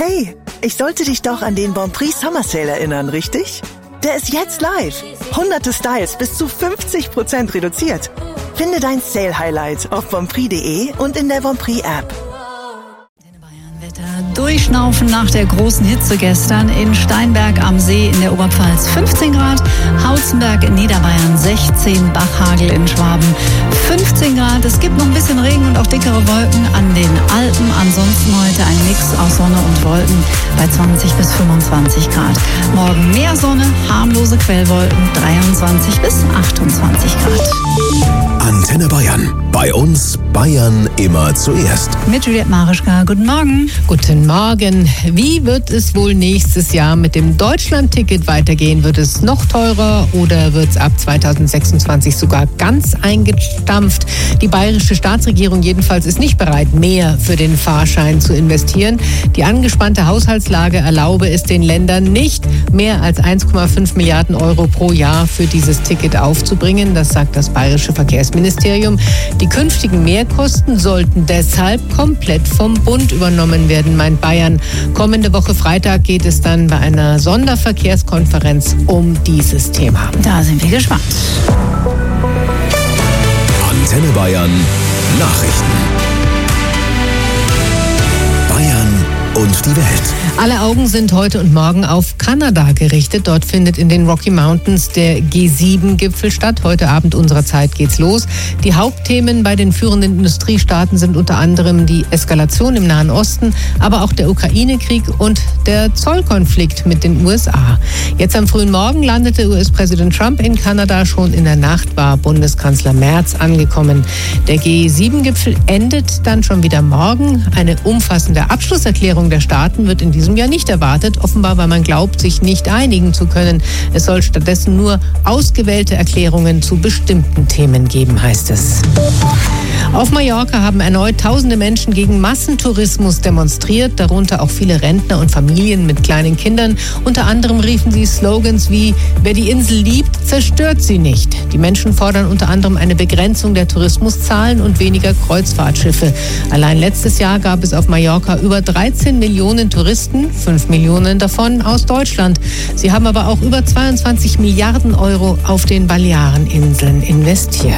Hey, ich sollte dich doch an den Bonprix Summer Sale erinnern, richtig? Der ist jetzt live. Hunderte Styles bis zu 50% reduziert. Finde dein Sale-Highlight auf bonprix.de und in der Bonprix-App. Durchschnaufen nach der großen Hitze gestern. In Steinberg am See in der Oberpfalz 15 Grad, Hauzenberg in Niederbayern 16, Bachhagel in Schwaben 15 Grad. Es gibt noch ein bisschen Regen und auch dickere Wolken an den Alpen. Ansonsten heute ein Mix aus Sonne und Wolken bei 20 bis 25 Grad. Morgen mehr Sonne, harmlose Quellwolken 23 bis 28 Grad. Antenne Bayern. Bei uns Bayern immer zuerst. Mit Juliette Marischka. Guten Morgen. Guten Morgen. Wie wird es wohl nächstes Jahr mit dem Deutschland-Ticket weitergehen? Wird es noch teurer oder wird es ab 2026 sogar ganz eingestampft? Die bayerische Staatsregierung jedenfalls ist nicht bereit, mehr für den Fahrschein zu investieren. Die angespannte Haushaltslage erlaube es den Ländern nicht, mehr als 1,5 Milliarden Euro pro Jahr für dieses Ticket aufzubringen. Das sagt das bayerische Verkehrsministerium. Die künftigen Mehrkosten sollten deshalb komplett vom Bund übernommen werden, meint Bayern. Kommende Woche Freitag geht es dann bei einer Sonderverkehrskonferenz um dieses Thema. Da sind wir gespannt. Antenne Bayern Nachrichten. Bayern und die Welt. Alle Augen sind heute und morgen auf Kanada gerichtet. Dort findet in den Rocky Mountains der G7-Gipfel statt. Heute Abend unserer Zeit geht's los. Die Hauptthemen bei den führenden Industriestaaten sind unter anderem die Eskalation im Nahen Osten, aber auch der Ukraine-Krieg und der Zollkonflikt mit den USA. Jetzt am frühen Morgen landete US-Präsident Trump in Kanada. Schon in der Nacht war Bundeskanzler Merz angekommen. Der G7-Gipfel endet dann schon wieder morgen. Eine umfassende Abschlusserklärung der Staaten wird in diesem Jahr nicht erwartet, offenbar weil man glaubt, sich nicht einigen zu können. Es soll stattdessen nur ausgewählte Erklärungen zu bestimmten Themen geben, heißt es. Auf Mallorca haben erneut tausende Menschen gegen Massentourismus demonstriert, darunter auch viele Rentner und Familien mit kleinen Kindern. Unter anderem riefen sie Slogans wie: Wer die Insel liebt, zerstört sie nicht. Die Menschen fordern unter anderem eine Begrenzung der Tourismuszahlen und weniger Kreuzfahrtschiffe. Allein letztes Jahr gab es auf Mallorca über 13 Millionen Touristen, 5 Millionen davon aus Deutschland. Sie haben aber auch über 22 Milliarden Euro auf den Baleareninseln investiert.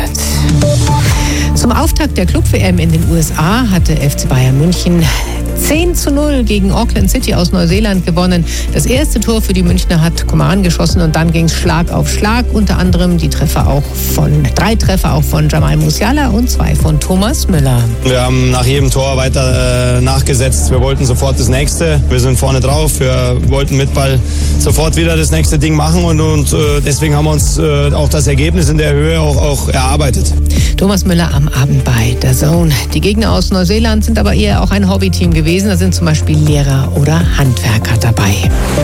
Zum Auftakt der Club-WM in den USA hatte FC Bayern München 10:0 gegen Auckland City aus Neuseeland gewonnen. Das erste Tor für die Münchner hat Coman geschossen und dann ging es Schlag auf Schlag. Unter anderem drei Treffer auch von Jamal Musiala und 2 von Thomas Müller. Wir haben nach jedem Tor weiter nachgesetzt. Wir wollten sofort das nächste. Wir sind vorne drauf. Wir wollten mit Ball sofort wieder das nächste Ding machen und deswegen haben wir uns auch das Ergebnis in der Höhe auch erarbeitet. Thomas Müller am Abend bei DAZN. Die Gegner aus Neuseeland sind aber eher auch ein Hobbyteam gewesen. Da sind zum Beispiel Lehrer oder Handwerker dabei.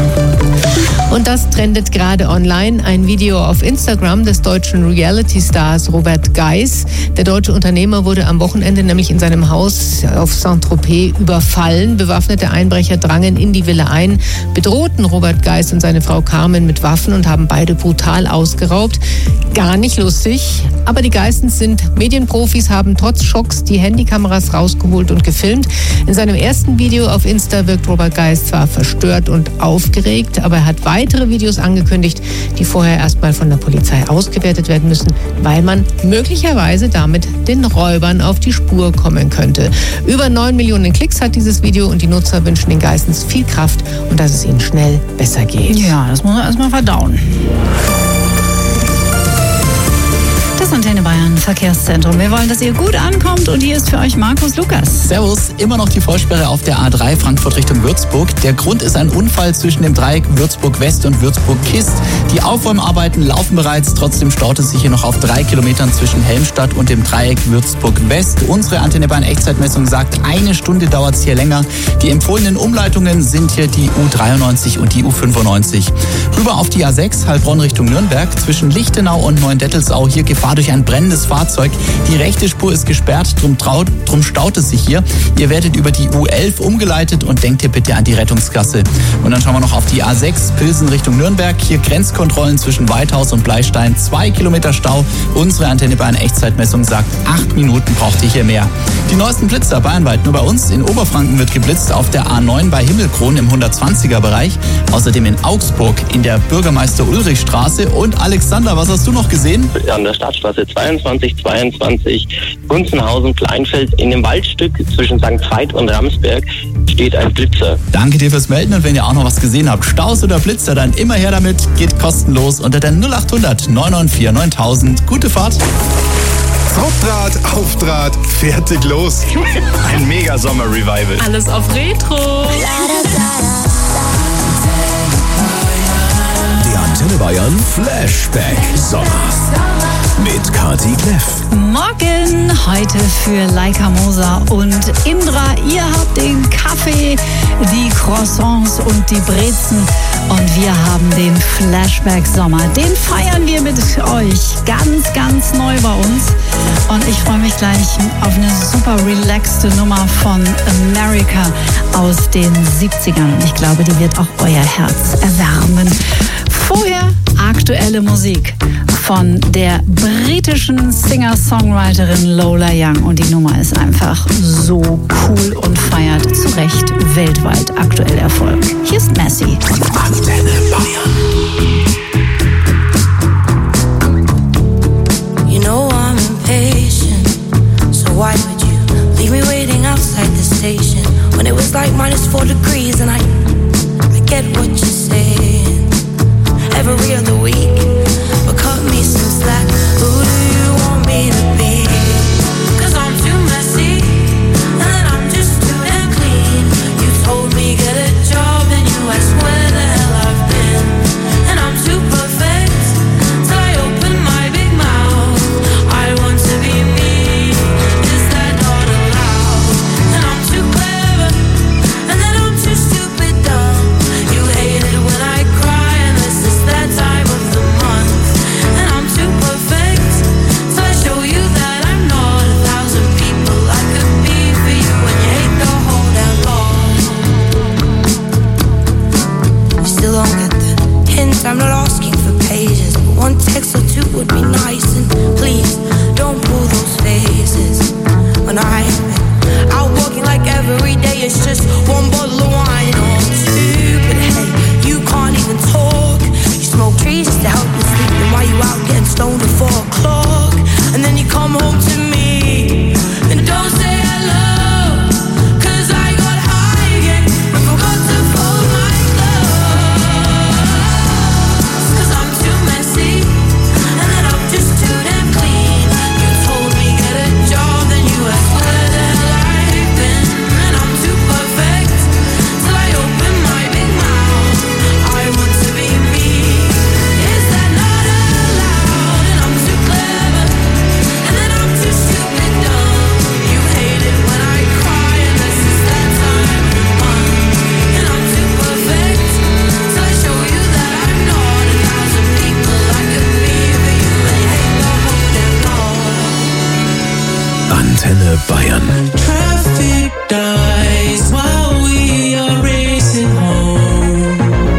Und das trendet gerade online. Ein Video auf Instagram des deutschen Reality-Stars Robert Geis. Der deutsche Unternehmer wurde am Wochenende nämlich in seinem Haus auf Saint-Tropez überfallen. Bewaffnete Einbrecher drangen in die Villa ein, bedrohten Robert Geis und seine Frau Carmen mit Waffen und haben beide brutal ausgeraubt. Gar nicht lustig, aber die Geissens sind Medienprofis, haben trotz Schocks die Handykameras rausgeholt und gefilmt. In seinem ersten Video auf Insta wirkt Robert Geis zwar verstört und aufgeregt, aber er hat weitere Videos angekündigt, die vorher erstmal von der Polizei ausgewertet werden müssen, weil man möglicherweise damit den Räubern auf die Spur kommen könnte. Über 9 Millionen Klicks hat dieses Video und die Nutzer wünschen den Geissens viel Kraft und dass es ihnen schnell besser geht. Ja, das muss man erstmal verdauen. Das Antenne Bayern Verkehrszentrum. Wir wollen, dass ihr gut ankommt und hier ist für euch Markus Lukas. Servus, immer noch die Vollsperre auf der A3 Frankfurt Richtung Würzburg. Der Grund ist ein Unfall zwischen dem Dreieck Würzburg West und Würzburg Kist. Die Aufräumarbeiten laufen bereits, trotzdem staut es sich hier noch auf 3 Kilometern zwischen Helmstadt und dem Dreieck Würzburg West. Unsere Antenne Bayern Echtzeitmessung sagt, 1 Stunde dauert es hier länger. Die empfohlenen Umleitungen sind hier die U93 und die U95. Rüber auf die A6 Heilbronn Richtung Nürnberg zwischen Lichtenau und Neuendettelsau. Hier Gefahr durch ein Brennholz. brennendes Fahrzeug. Die rechte Spur ist gesperrt, drum staut es sich hier. Ihr werdet über die U11 umgeleitet und denkt hier bitte an die Rettungsgasse. Und dann schauen wir noch auf die A6 Pilsen Richtung Nürnberg. Hier Grenzkontrollen zwischen Weidhaus und Bleistein. 2 Kilometer Stau. Unsere Antenne Bayern Echtzeitmessung sagt, 8 Minuten braucht ihr hier mehr. Die neuesten Blitzer bayernweit nur bei uns. In Oberfranken wird geblitzt auf der A9 bei Himmelkron im 120er Bereich. Außerdem in Augsburg in der Bürgermeister-Ulrich-Straße. Und Alexander, was hast du noch gesehen? An der Stadtstraße 22, Gunzenhausen, Kleinfeld, in dem Waldstück zwischen St. Veit und Ramsberg steht ein Blitzer. Danke dir fürs Melden und wenn ihr auch noch was gesehen habt, Staus oder Blitzer, dann immer her damit, geht kostenlos unter der 0800 994 9000. Gute Fahrt! Hauptrad, Aufdraht, fertig los. Ein Mega-Sommer-Revival. Alles auf Retro. Der Antenne Bayern Flashback Sommer. Mit Kati Kleff. Morgen heute für Laika Moser und Indra. Ihr habt den Kaffee, die Croissants und die Brezen. Und wir haben den Flashback Sommer. Den feiern wir mit euch ganz, ganz neu bei uns. Und ich freue mich gleich auf eine super relaxte Nummer von America aus den 70ern. Ich glaube, die wird auch euer Herz erwärmen. Vorher aktuelle Musik von der britischen Singer-Songwriterin Lola Young. Und die Nummer ist einfach so cool und feiert zu Recht weltweit aktuell Erfolg. Hier ist Messi. Antenne Bayern. You know I'm impatient, so why would you leave me waiting outside the station when it was like -4 degrees and I get what you're saying every other week, but cut me some slack. Who do you want me to be? 'Cause I'm too messy and I'm just too damn clean. You told me get a job and you asked where the hell I've been, and I'm too perfect till I open my big mouth. I want to be me, is that not allowed? And I'm too clever and then I'm too stupid dumb. You hate it when I cry and this is that time of the month. And I'm too perfect till I show you that I'm not 1,000 people I could be for you, and you hate the whole damn lot. You still don't get the hint, I'm not asking for pages, but one text or two would be nice. And please don't pull those faces when I've been out walking like every day it's just one bottle of wine or two. But hey, you can't even talk. You smoke trees just to help you sleep, and while you out getting stoned at 4 o'clock, and then you come home to me and don't say hello, 'cause I got high again and forgot to fold my clothes. 'Cause I'm too messy and then I'm just too damn clean. You told me get a job, then you asked where the hell I've been, and I'm too perfect till I open my big mouth. I want to be me, is that not allowed? And I'm too clever and then I'm too stupid dumb. You hate it when I cry and this is that time of the month. And I'm too perfect till I show you that I'm not 1,000 people I could be for you, and you hate the whole damn lot. Antenne Bayern. Traffic dies while we are racing home.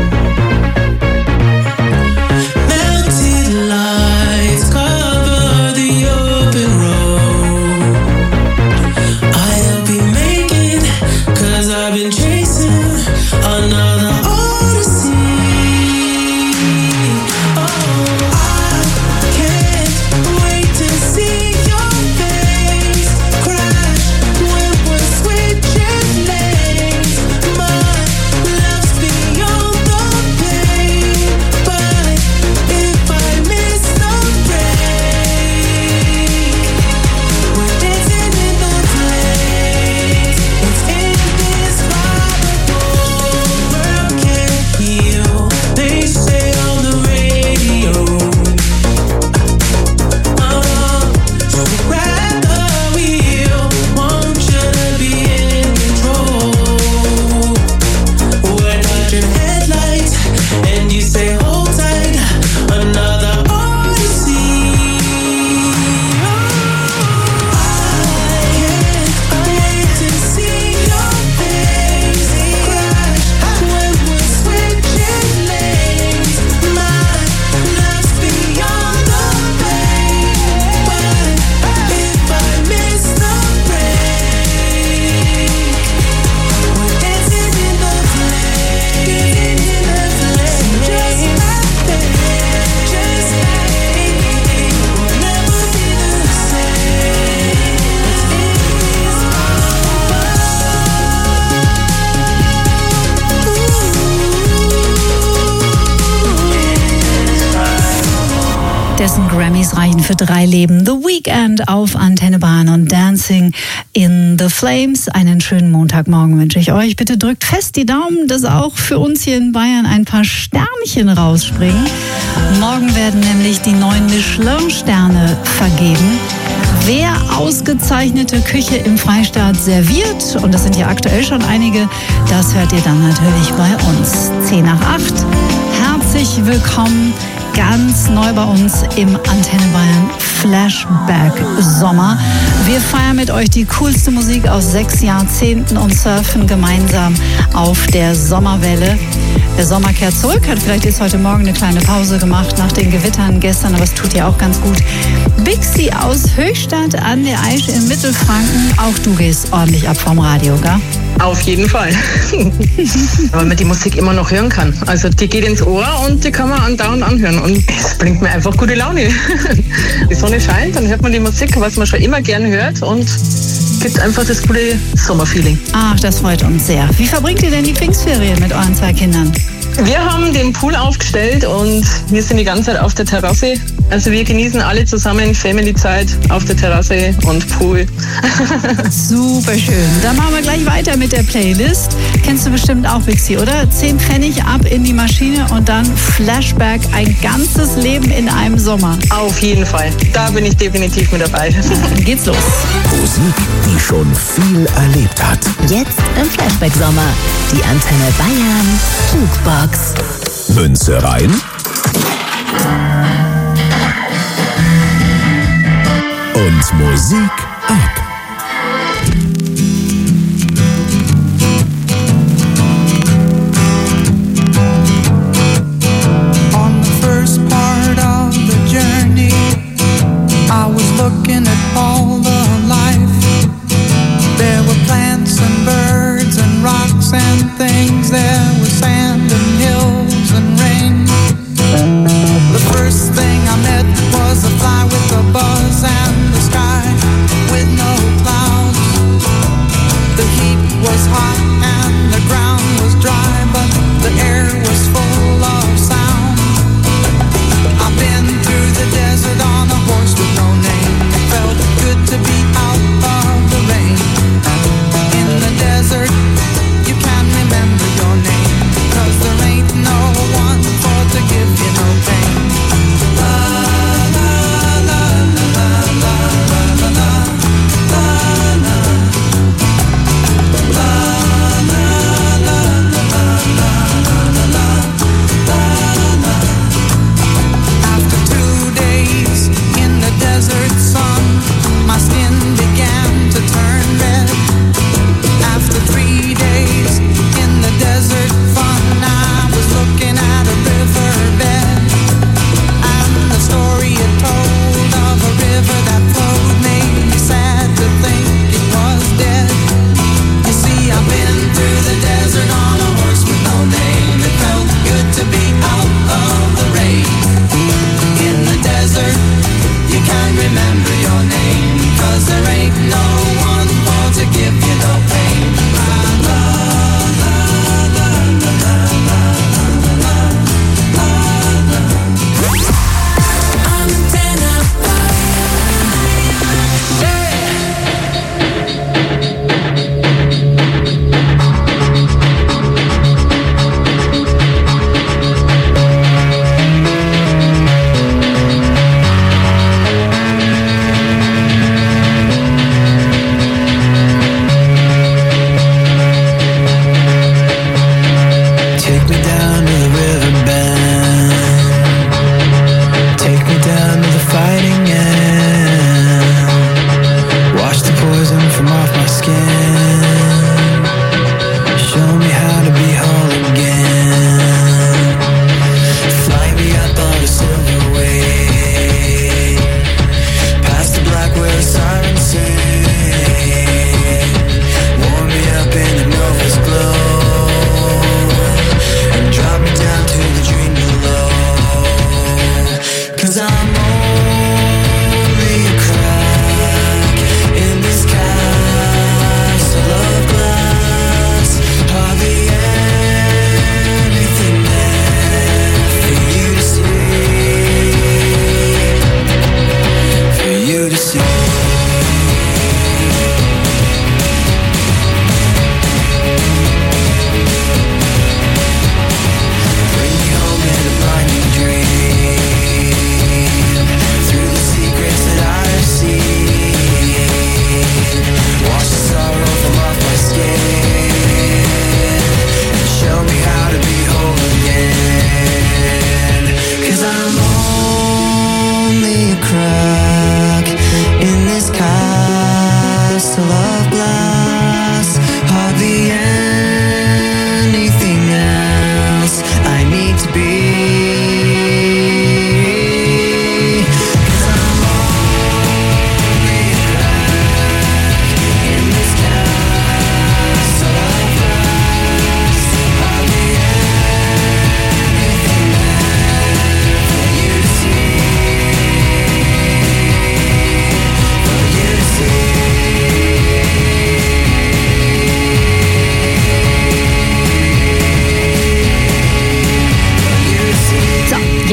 Melted lights cover the open road. I'll be making, 'cause I've been chasing another odyssey. Oh, I can't wait to see your face crash when we're switching lanes. My love's beyond the pain, but if I miss the break, we're dancing in the flames. It's in this fire. dessen Grammys reichen für 3 Leben. The Weeknd auf Antenne Bayern und Dancing in the Flames. Einen schönen Montagmorgen wünsche ich euch. Bitte drückt fest die Daumen, dass auch für uns hier in Bayern ein paar Sternchen rausspringen. Morgen werden nämlich die 9 Michelin-Sterne vergeben. Wer ausgezeichnete Küche im Freistaat serviert, und das sind ja aktuell schon einige, das hört ihr dann natürlich bei uns. 10 nach 8. Herzlich willkommen. Ganz neu bei uns im Antenne Bayern Flashback Sommer. Wir feiern mit euch die coolste Musik aus 6 Jahrzehnten und surfen gemeinsam auf der Sommerwelle. Der Sommer kehrt zurück, hat vielleicht jetzt heute Morgen eine kleine Pause gemacht nach den Gewittern gestern, aber es tut ja auch ganz gut. Bixi aus Höchstadt an der Aisch in Mittelfranken. Auch du gehst ordentlich ab vom Radio, gell? Auf jeden Fall. Weil man die Musik immer noch hören kann. Also die geht ins Ohr und die kann man andauernd anhören. Und es bringt mir einfach gute Laune. Die Sonne scheint, dann hört man die Musik, was man schon immer gern hört und gibt einfach das gute Sommerfeeling. Ach, das freut uns sehr. Wie verbringt ihr denn die Pfingstferien mit euren 2 Kindern? Wir haben den Pool aufgestellt und wir sind die ganze Zeit auf der Terrasse. Also wir genießen alle zusammen Family-Zeit auf der Terrasse und Pool. Super schön. Dann machen wir gleich weiter mit der Playlist. Kennst du bestimmt auch, Bixi, oder? 10 Pfennig ab in die Maschine und dann Flashback, ein ganzes Leben in einem Sommer. Auf jeden Fall. Da bin ich definitiv mit dabei. Dann geht's los. Musik, die schon viel erlebt hat. Jetzt im Flashback Sommer. Die Antenne Bayern Jukebox. Münze rein. Und Musik ab. On the first part of the journey, I was looking at all the life. There were plants and birds and rocks and things. There was sand and hills and rain. The first thing I met was a fly with a buzz and the sky with no clouds. The heat was hot and the ground was dry, but the air was full of sound. I've been through the desert on a horse with no name. It felt good to be out of the rain. In the desert, you can remember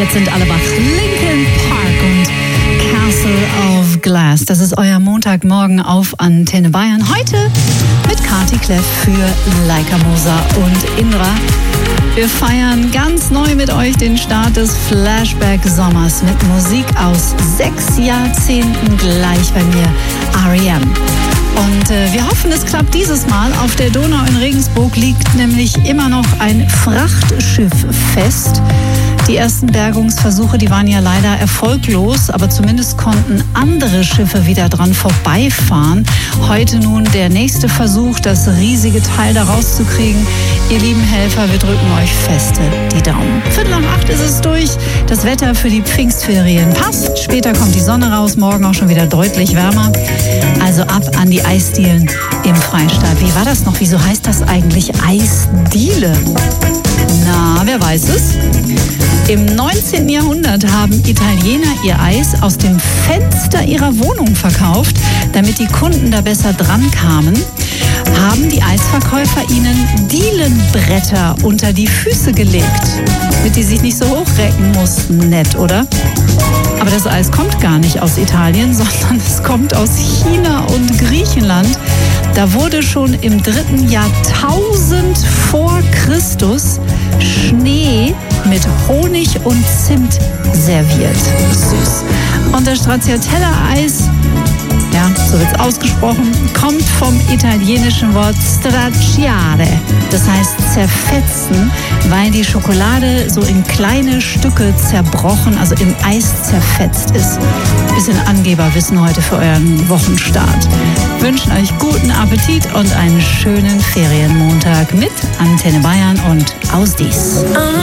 Jetzt sind alle wach. Linkin Park und Castle of Glass. Das ist euer Montagmorgen auf Antenne Bayern. Heute mit Kati Kleff für Leica Moser und Indra. Wir feiern ganz neu mit euch den Start des Flashback-Sommers mit Musik aus 6 Jahrzehnten gleich bei mir, R.E.M. Und wir hoffen, es klappt dieses Mal. Auf der Donau in Regensburg liegt nämlich immer noch ein Frachtschiff fest. Die ersten Bergungsversuche, die waren ja leider erfolglos, aber zumindest konnten andere Schiffe wieder dran vorbeifahren. Heute nun der nächste Versuch, das riesige Teil da rauszukriegen. Ihr lieben Helfer, wir drücken euch feste die Daumen. 7:45 ist es durch. Das Wetter für die Pfingstferien passt. Später kommt die Sonne raus, morgen auch schon wieder deutlich wärmer. Also ab an die Eisdielen im Freistaat. Wie war das noch? Wieso heißt das eigentlich Eisdiele? Na, wer weiß es? Im 19. Jahrhundert haben Italiener ihr Eis aus dem Fenster ihrer Wohnung verkauft. Damit die Kunden da besser dran kamen, haben die Eisverkäufer ihnen Dielenbretter unter die Füße gelegt, damit die sich nicht so hochrecken mussten. Nett, oder? Aber das Eis kommt gar nicht aus Italien, sondern es kommt aus China und Griechenland. Da wurde schon im 3. Jahrtausend vor Christus Schnee mit Honig und Zimt serviert. Süß. Und das Stracciatella-Eis, ja, so wird's ausgesprochen, kommt vom italienischen Wort stracciare. Das heißt zerfetzen, weil die Schokolade so in kleine Stücke zerbrochen, also im Eis zerfetzt ist. Bisschen Angeberwissen heute für euren Wochenstart. Wünschen euch guten Appetit und einen schönen Ferienmontag mit Antenne Bayern und aus Dies.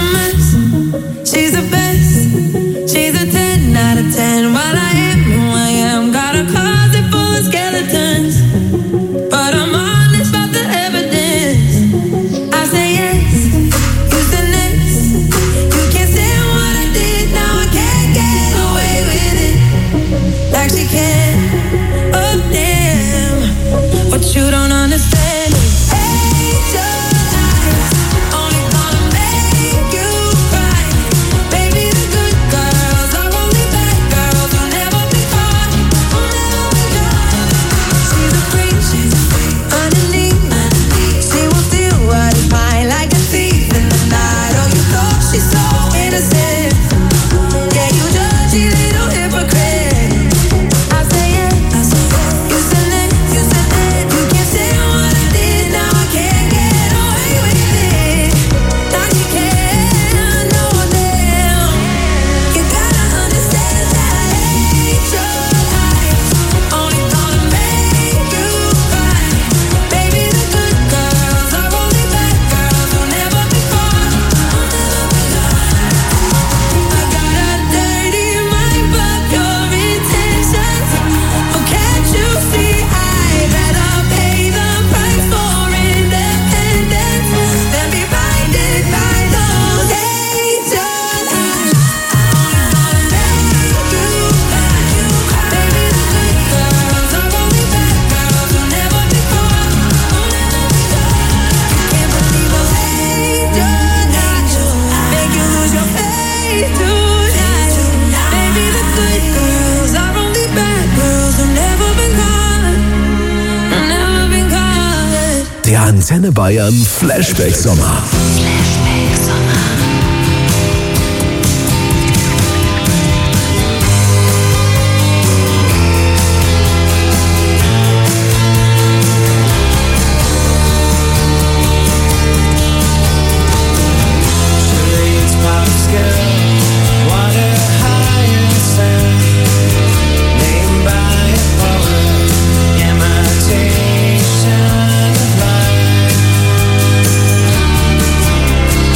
She's the best. She's a 10 out of 10. What I am, who I am. Got a closet full of skeletons, but I'm honest about the evidence. I say yes, you say next. You can't stand what I did, now I can't get away with it like she can. Oh damn, what you don't understand is angel eyes only gonna make you cry. Baby, the good girls are only bad girls who'll never be caught, who'll never be caught. She's a freak, underneath. She will steal what is mine like a thief in the night. Oh, you thought she's so innocent. Yeah, you dirty little hypocrite. I say yes, you said that, you said that. You can't stand what I did, now I can't get away with it like you can. No, damn, you gotta understand that angel eyes only gonna make you cry. Baby, the good girls are only bad girls who'll never be caught, who'll never be caught. I got a dirty mind, but your intentions, oh can't you see? I'd rather pay the price for independence than be blinded by those angel eyes. Make you cry. Baby, the good girls are only bad girls who'll never be caught, who'll never be caught. Can't believe those angel eyes make you lose your faith tonight. Baby, the good girls are only bad girls who've never been caught, who've never been caught. Der Antenne Bayern Flashback Sommer. Imitation of life.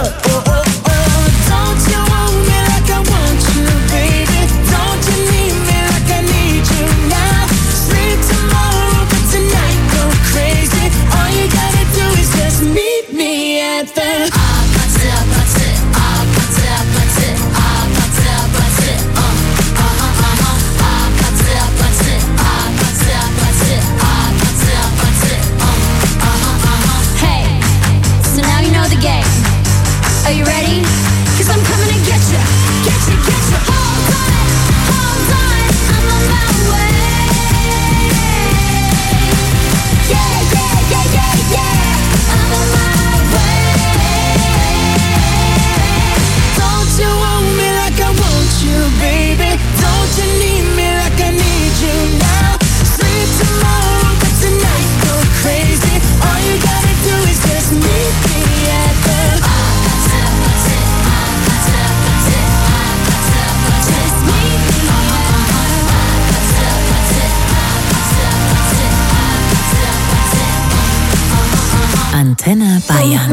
Are you ready? 'Cause I'm coming to get you, get you, get you. Hold on, I'm on my way. Yeah, yeah, yeah, yeah, yeah, I'm on my way. Don't you want me like I want you, baby? Don't you need me like I need you now? Sleep tomorrow, but tonight go crazy. All you gotta do is just meet me at the Antenne Bayern.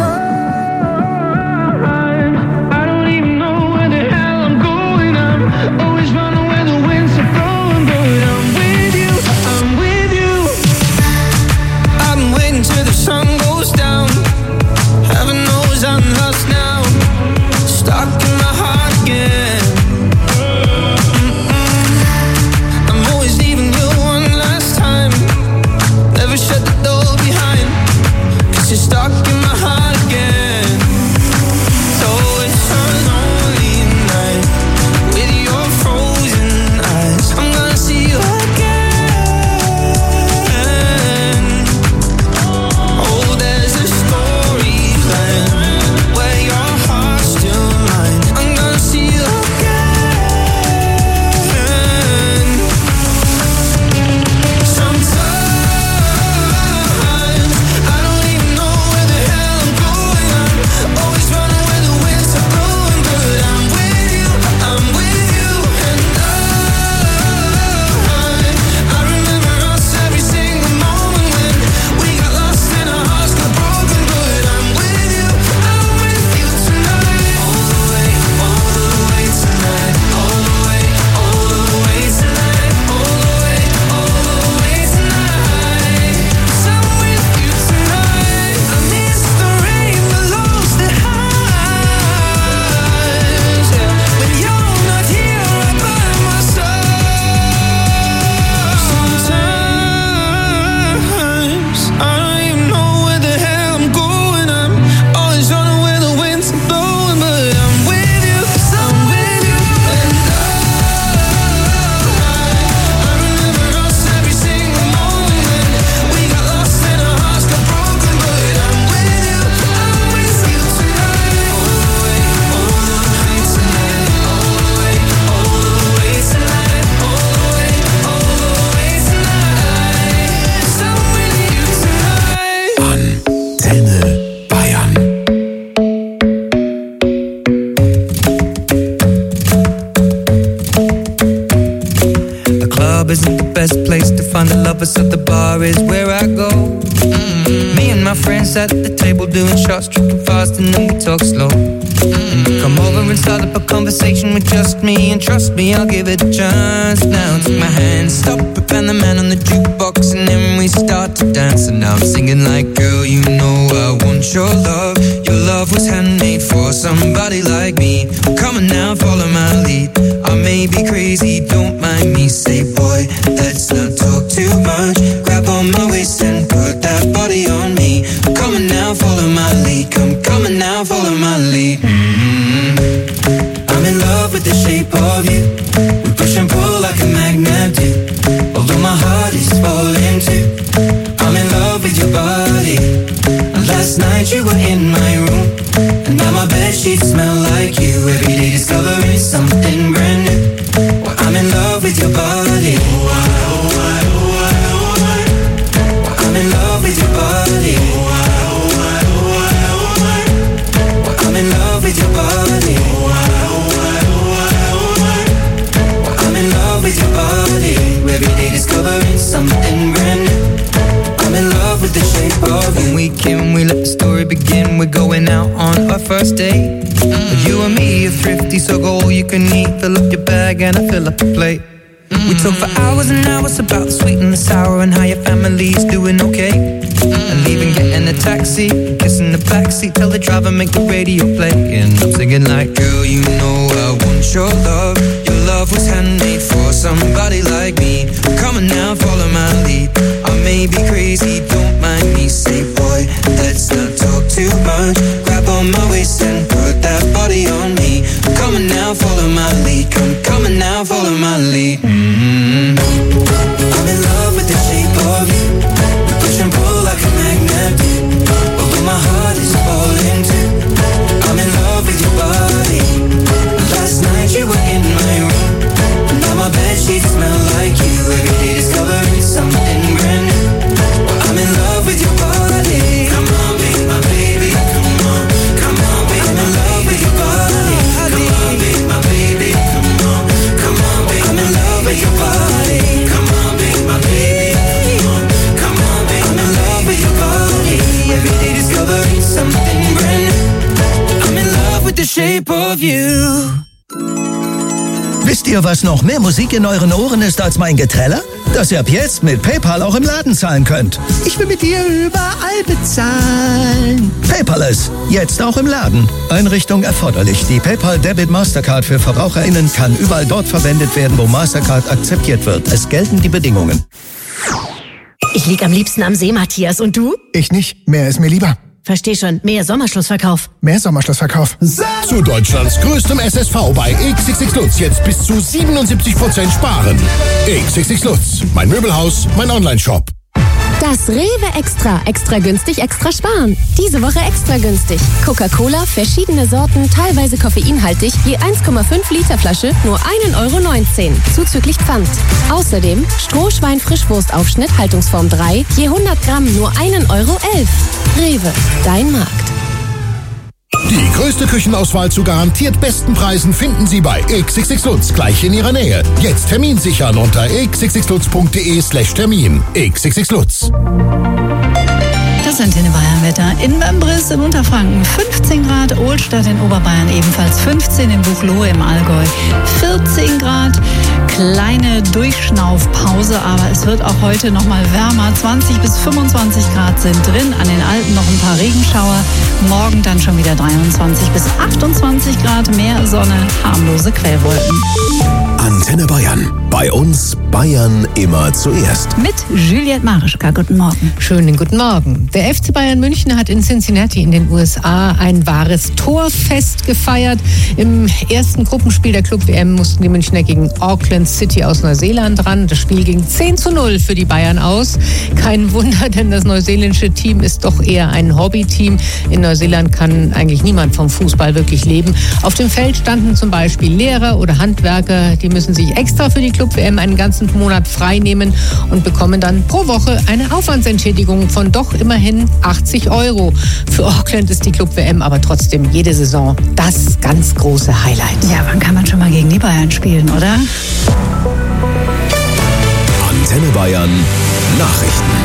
So the bar is where I go. Me and my friends at the table doing shots, tripping fast and then we talk slow. Come over and start up a conversation with just me, and trust me, I'll give it a chance. Now take my hand, stop it, and the man on the jukebox, and then we start to dance. And now I'm singing like, girl, you know I want your love. Your love was handmade for somebody like me. Come on now, follow my lead. I may be crazy, don't mind me. Say, boy, let's not talk too much. Grab on my waist and put that body on me. Come on now, follow my lead. Come on now, follow my lead. I'm in love with the shape of you. We push and pull like a magnet do. Although my heart is falling too. I'm in love with your body. Last night you were in my room, and now my bedsheets smell like you. Every day discovering something brand new. Well, I'm in love with your body. I'm in love with your body. I'm in love with your body. I'm in love with your body. Every day discovering something brand new. I'm in love with the shape of you. When we came, we let the story begin. We're going out on our first date. You and me are thrifty, so go all you can eat. Fill up your bag and I fill up the plate. We talk for hours and hours about the sweet and the sour and how your family's doing okay. And even getting a taxi, kissing the backseat, tell the driver make the radio play. And I'm singing like, girl, you know I want your love. Your love was handmade for somebody like me. Come on now, follow my lead. I may be crazy, don't mind me. Say, boy, let's not talk too much. Grab on my waist and put that body on me. Come on now, follow my lead. Come on now, follow my lead. I'm in love with the shape of you. We push and pull like a magnet do. Although my heart is falling too. I'm in love with your body. Last night you were in my room. Now my bedsheets smell like you. Every day discovering something brand new. I'm in love with your body. Come on, be my baby. Come on, come on, be I'm in love with your body. Come on, be my baby. Come on, come on, be I'm in love with your body. Come on, be my baby. Come on, be I'm in love with your body. Every day discovering something brand new. I'm in love with the shape of you. Wisst ihr, was noch mehr Musik in euren Ohren ist als mein Geträller? Dass ihr ab jetzt mit PayPal auch im Laden zahlen könnt. Ich will mit dir überall bezahlen. Paperless, jetzt auch im Laden. Einrichtung erforderlich. Die PayPal Debit Mastercard für VerbraucherInnen kann überall dort verwendet werden, wo Mastercard akzeptiert wird. Es gelten die Bedingungen. Ich lieg am liebsten am See, Matthias. Und du? Ich nicht. Mehr ist mir lieber. Versteh schon. Mehr Sommerschlussverkauf. Mehr Sommerschlussverkauf. Zu Deutschlands größtem SSV bei XXX Lutz jetzt bis zu 77% sparen. XXX Lutz, mein Möbelhaus, mein Onlineshop. Das Rewe Extra. Extra günstig, extra sparen. Diese Woche extra günstig. Coca-Cola, verschiedene Sorten, teilweise koffeinhaltig, je 1,5 Liter Flasche, nur 1,19 €, zuzüglich Pfand. Außerdem Strohschwein-Frischwurstaufschnitt, Haltungsform 3, je 100 Gramm, nur 1,11 €. Rewe, dein Markt. Die größte Küchenauswahl zu garantiert besten Preisen finden Sie bei XXX Lutz, gleich in Ihrer Nähe. Jetzt Termin sichern unter xxxlutz.de/Termin. XXX Lutz. Das Antenne Bayern Wetter. In Membris in Unterfranken 15 Grad, Ohlstadt in Oberbayern ebenfalls 15, in Buchloe im Allgäu 14 Grad. Kleine Durchschnaufpause, aber es wird auch heute noch mal wärmer. 20 bis 25 Grad sind drin, an den Alpen noch ein paar Regenschauer. Morgen dann schon wieder 23 bis 28 Grad, mehr Sonne, harmlose Quellwolken. Antenne Bayern. Bei uns Bayern immer zuerst. Mit Juliette Marischka. Guten Morgen. Schönen guten Morgen. Der FC Bayern München hat in Cincinnati in den USA ein wahres Torfest gefeiert. Im ersten Gruppenspiel der Club-WM mussten die Münchner gegen Auckland City aus Neuseeland ran. Das Spiel ging 10:0 für die Bayern aus. Kein Wunder, denn das neuseeländische Team ist doch eher ein Hobbyteam. In Neuseeland kann eigentlich niemand vom Fußball wirklich leben. Auf dem Feld standen zum Beispiel Lehrer oder Handwerker. Die müssen sich extra für die Club-WM einen ganzen Monat frei nehmen und bekommen dann pro Woche eine Aufwandsentschädigung von doch immerhin 80 €. Für Auckland ist die Club-WM aber trotzdem jede Saison das ganz große Highlight. Ja, wann kann man schon mal gegen die Bayern spielen, oder? Antenne Bayern Nachrichten.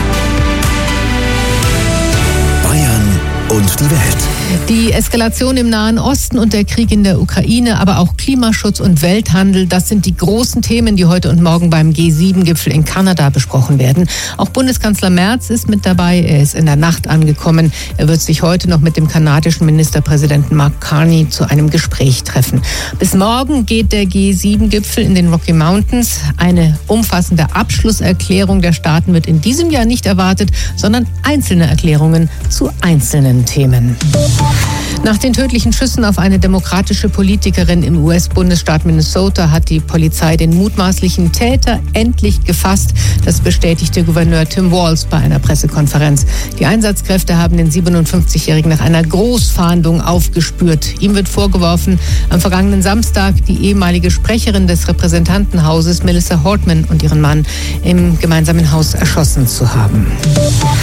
Bayern und die Welt. Die Eskalation im Nahen Osten und der Krieg in der Ukraine, aber auch Klimaschutz und Welthandel, das sind die großen Themen, die heute und morgen beim G7-Gipfel in Kanada besprochen werden. Auch Bundeskanzler Merz ist mit dabei. Er ist in der Nacht angekommen. Er wird sich heute noch mit dem kanadischen Ministerpräsidenten Mark Carney zu einem Gespräch treffen. Bis morgen geht der G7-Gipfel in den Rocky Mountains. Eine umfassende Abschlusserklärung der Staaten wird in diesem Jahr nicht erwartet, sondern einzelne Erklärungen zu einzelnen Themen. Nach den tödlichen Schüssen auf eine demokratische Politikerin im US-Bundesstaat Minnesota hat die Polizei den mutmaßlichen Täter endlich gefasst. Das bestätigte Gouverneur Tim Walz bei einer Pressekonferenz. Die Einsatzkräfte haben den 57-Jährigen nach einer Großfahndung aufgespürt. Ihm wird vorgeworfen, am vergangenen Samstag die ehemalige Sprecherin des Repräsentantenhauses Melissa Hortman und ihren Mann im gemeinsamen Haus erschossen zu haben.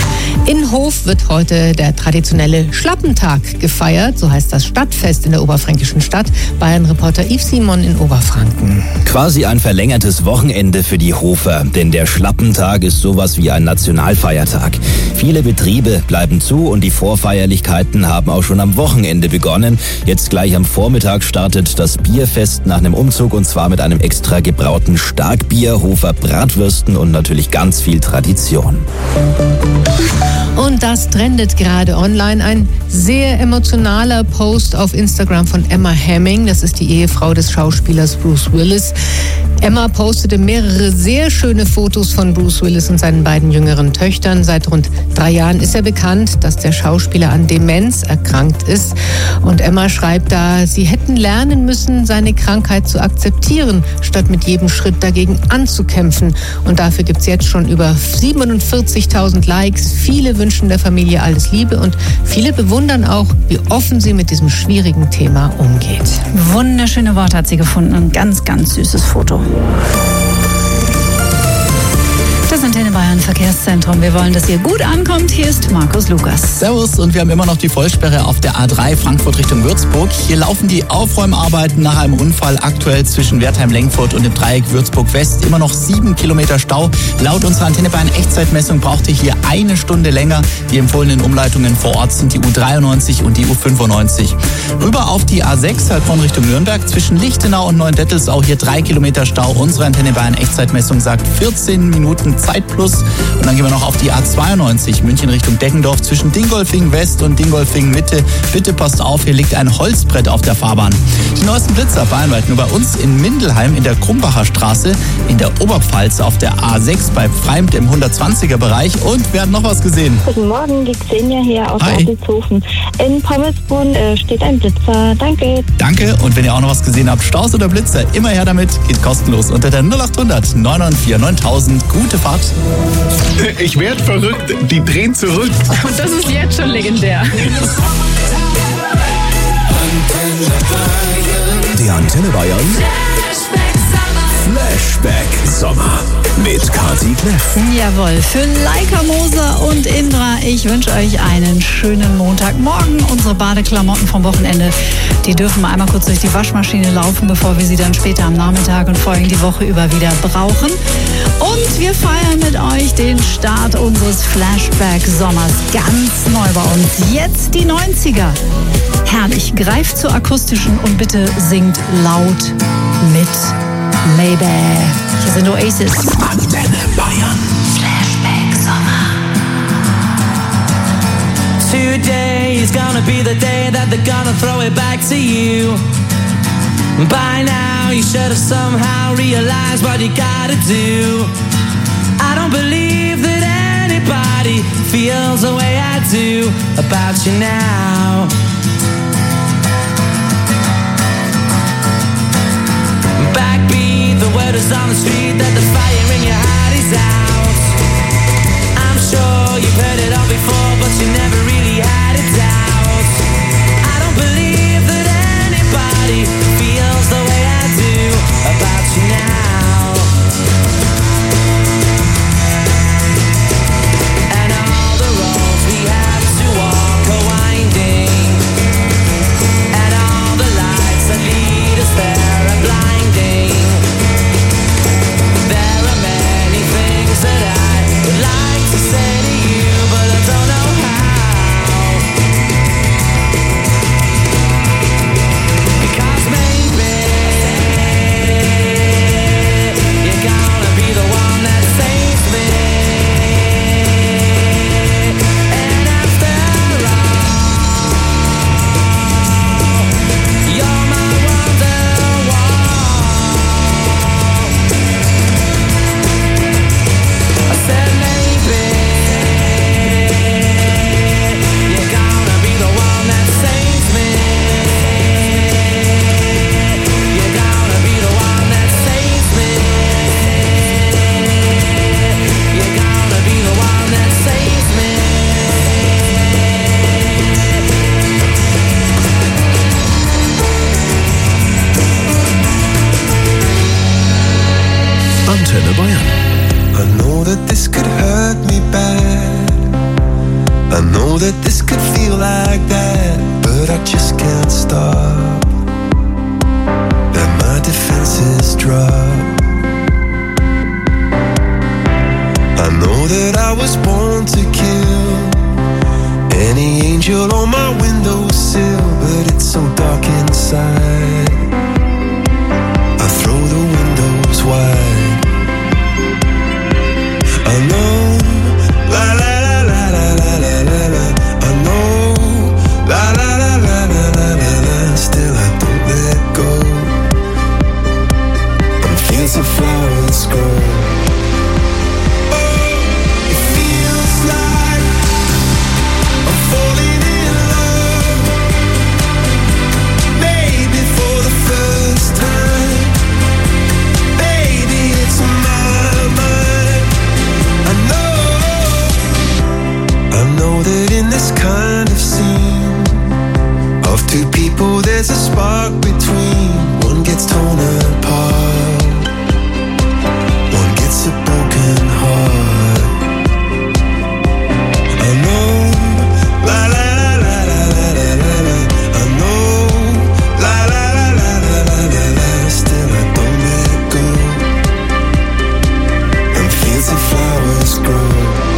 In Hof wird heute der traditionelle Schlappentag gefeiert, so heißt das Stadtfest in der oberfränkischen Stadt. Bayern-Reporter Yves Simon in Oberfranken. Quasi ein verlängertes Wochenende für die Hofer, denn der Schlappentag ist sowas wie ein Nationalfeiertag. Viele Betriebe bleiben zu und die Vorfeierlichkeiten haben auch schon am Wochenende begonnen. Jetzt gleich am Vormittag startet das Bierfest nach einem Umzug und zwar mit einem extra gebrauten Starkbier, Hofer Bratwürsten und natürlich ganz viel Tradition. Und das trendet gerade online. Ein sehr emotionaler Post auf Instagram von Emma Hemming. Das ist die Ehefrau des Schauspielers Bruce Willis. Emma postete mehrere sehr schöne Fotos von Bruce Willis und seinen beiden jüngeren Töchtern. Seit rund 3 Jahren ist ja bekannt, dass der Schauspieler an Demenz erkrankt ist. Und Emma schreibt da, sie hätten lernen müssen, seine Krankheit zu akzeptieren, statt mit jedem Schritt dagegen anzukämpfen. Und dafür gibt es jetzt schon über 47.000 Likes. Viele wünschen der Familie alles Liebe und viele bewundern auch, wie offen sie mit diesem schwierigen Thema umgeht. Wunderschöne Worte hat sie gefunden. Ein ganz, ganz süßes Foto. Das Antenne Bayern Verkehrszentrum. Wir wollen, dass ihr gut ankommt. Hier ist Markus Lukas. Servus, und wir haben immer noch die Vollsperre auf der A3 Frankfurt Richtung Würzburg. Hier laufen die Aufräumarbeiten nach einem Unfall aktuell zwischen Wertheim-Lengfurt und dem Dreieck Würzburg West. Immer noch 7 Kilometer Stau. Laut unserer Antenne Bayern Echtzeitmessung braucht ihr hier 1 Stunde länger. Die empfohlenen Umleitungen vor Ort sind die U93 und die U95. Rüber auf die A6 Heilbronn Richtung Nürnberg. Zwischen Lichtenau und Neuendettelsau hier 3 Kilometer Stau. Unsere Antenne Bayern Echtzeitmessung sagt 14 Minuten Zeit plus. Und dann gehen wir noch auf die A92 München Richtung Deggendorf zwischen Dingolfing West und Dingolfing Mitte. Bitte passt auf, hier liegt ein Holzbrett auf der Fahrbahn. Die neuesten Blitzer bayernweit nur bei uns in Mindelheim in der Krumbacher Straße, in der Oberpfalz auf der A6 bei Freimt im 120er Bereich. Und wir haben noch was gesehen. Guten Morgen, die Xenia hier aus Adelshofen. In Pommesbrunn steht ein Blitzer. Danke. Danke. Und wenn ihr auch noch was gesehen habt, Staus oder Blitzer, immer her damit. Geht kostenlos unter der 0800 994 9000. Gute Fahrt. Ich werd verrückt, die drehen zurück. Und das ist jetzt schon legendär. Die Antenne Bayern Flashback Sommer mit Kati Kleff. Jawohl, für Laika Moser und Indra, ich wünsche euch einen schönen Montagmorgen. Unsere Badeklamotten vom Wochenende, die dürfen mal einmal kurz durch die Waschmaschine laufen, bevor wir sie dann später am Nachmittag und vor allem die Woche über wieder brauchen. Und wir feiern mit euch den Start unseres Flashback-Sommers ganz neu bei uns. Jetzt die 90er. Herrlich, greift zur akustischen und bitte singt laut mit. Maybe. Hier sind Oasis. Antenne Bayern. Flashback Sommer. Today is gonna be the day that they're gonna throw it back to you. By now you should have somehow realized what you gotta do. I don't believe that anybody feels the way I do about you now. Backbeat, the word is on the street that the fire in your heart is out. I'm sure you've heard it all before, but you never really had a doubt. I don't believe that anybody feels the way I do about you now. And all the roads we have to walk are winding, and all the lights that lead us there are blinding. There are many things that I would like to say to you, but I don't know how. Because maybe you're gonna be the one that saves me. And after all, you're my wonderwall. I said maybe you're gonna be the one that saves me. You're gonna be the one that saves me. You're gonna be the one that saves me. Antenne Bayern. I know that this could hurt me bad. know that this could feel like that, but I just can't stop. Let my defenses drop. I know that I was born to kill any angel on my windowsill, but it's so dark inside. I throw the windows wide. I know, la la la la la la la la la. I know, la la la la la la la la. Still I don't let go. And fields of flowers grow. Kind of scene of two people, there's a spark between. One gets torn apart, one gets a broken heart. I know, la la la la la la la la. I know, la la la la la la la la. Still I don't let go. And fields of flowers grow.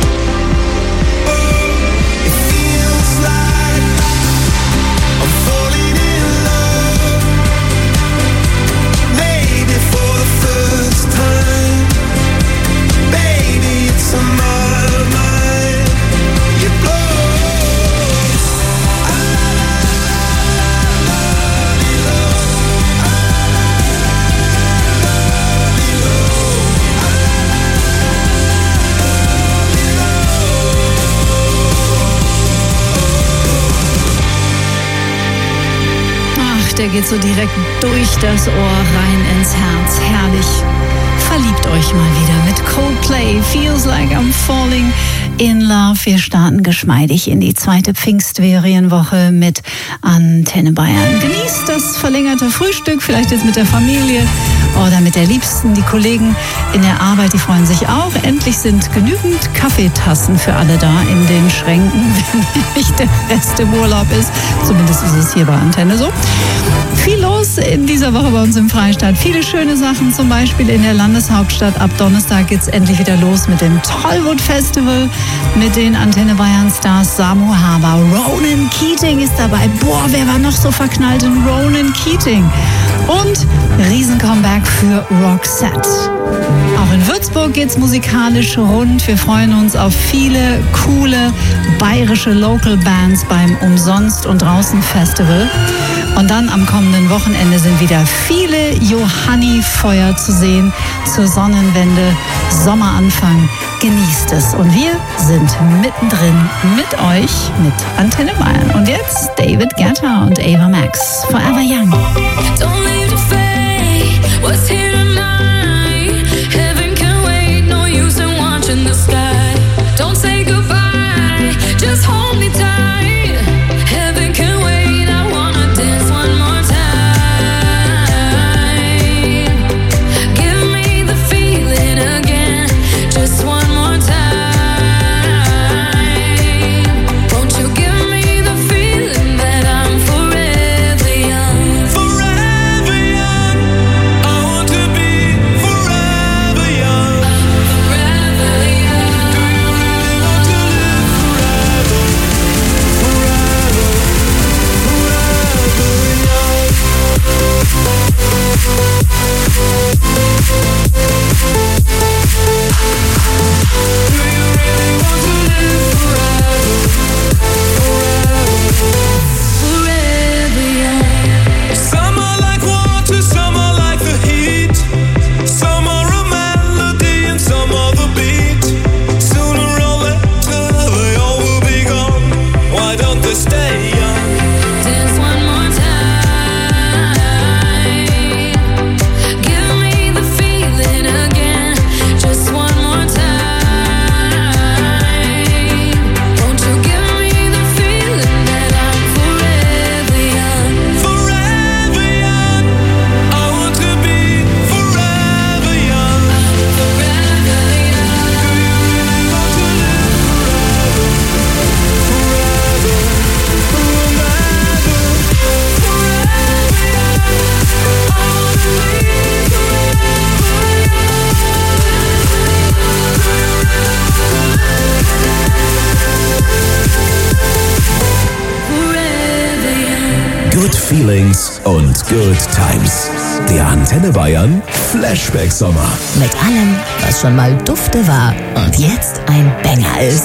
Der geht so direkt durch das Ohr rein ins Herz. Herrlich. Verliebt euch mal wieder mit Coldplay. Feels like I'm falling in love. Wir starten geschmeidig in die zweite Pfingstferienwoche mit Antenne Bayern. Genießt das verlängerte Frühstück, vielleicht jetzt mit der Familie oder mit der Liebsten. Die Kollegen in der Arbeit, die freuen sich auch. Endlich sind genügend Kaffeetassen für alle da in den Schränken, wenn nicht der Rest im Urlaub ist. Zumindest ist es hier bei Antenne so. Viel los in dieser Woche bei uns im Freistaat. Viele schöne Sachen, zum Beispiel in der Landeshauptstadt. Ab Donnerstag geht's endlich wieder los mit dem Tollwood Festival, mit den Antenne Bayern Stars Samu Haber. Ronan Keating ist dabei. Boah, wer war noch so verknallt in Ronan Keating? Und Riesen-Comeback für Roxette. Auch in Würzburg geht's musikalisch rund. Wir freuen uns auf viele coole bayerische Local Bands beim Umsonst- und Draußen-Festival. Und dann am kommenden Wochenende sind wieder viele Johannifeuer zu sehen zur Sonnenwende, Sommeranfang. Genießt es. Und wir sind mittendrin mit euch, mit Antenne Bayern. Und jetzt David Guetta und Ava Max. Forever Young. Don't leave to fade. What's here tonight? Heaven can wait. No use in watching the sky. Don't say goodbye. Just hold me tight. Heaven can wait. I wanna dance one more time. Give me the feeling again. Just one more time. Won't you give me the feeling that I'm forever young? Feelings und Good Times. Der Antenne Bayern Flashback Sommer. Mit allem, was schon mal dufte war und jetzt ein Banger ist.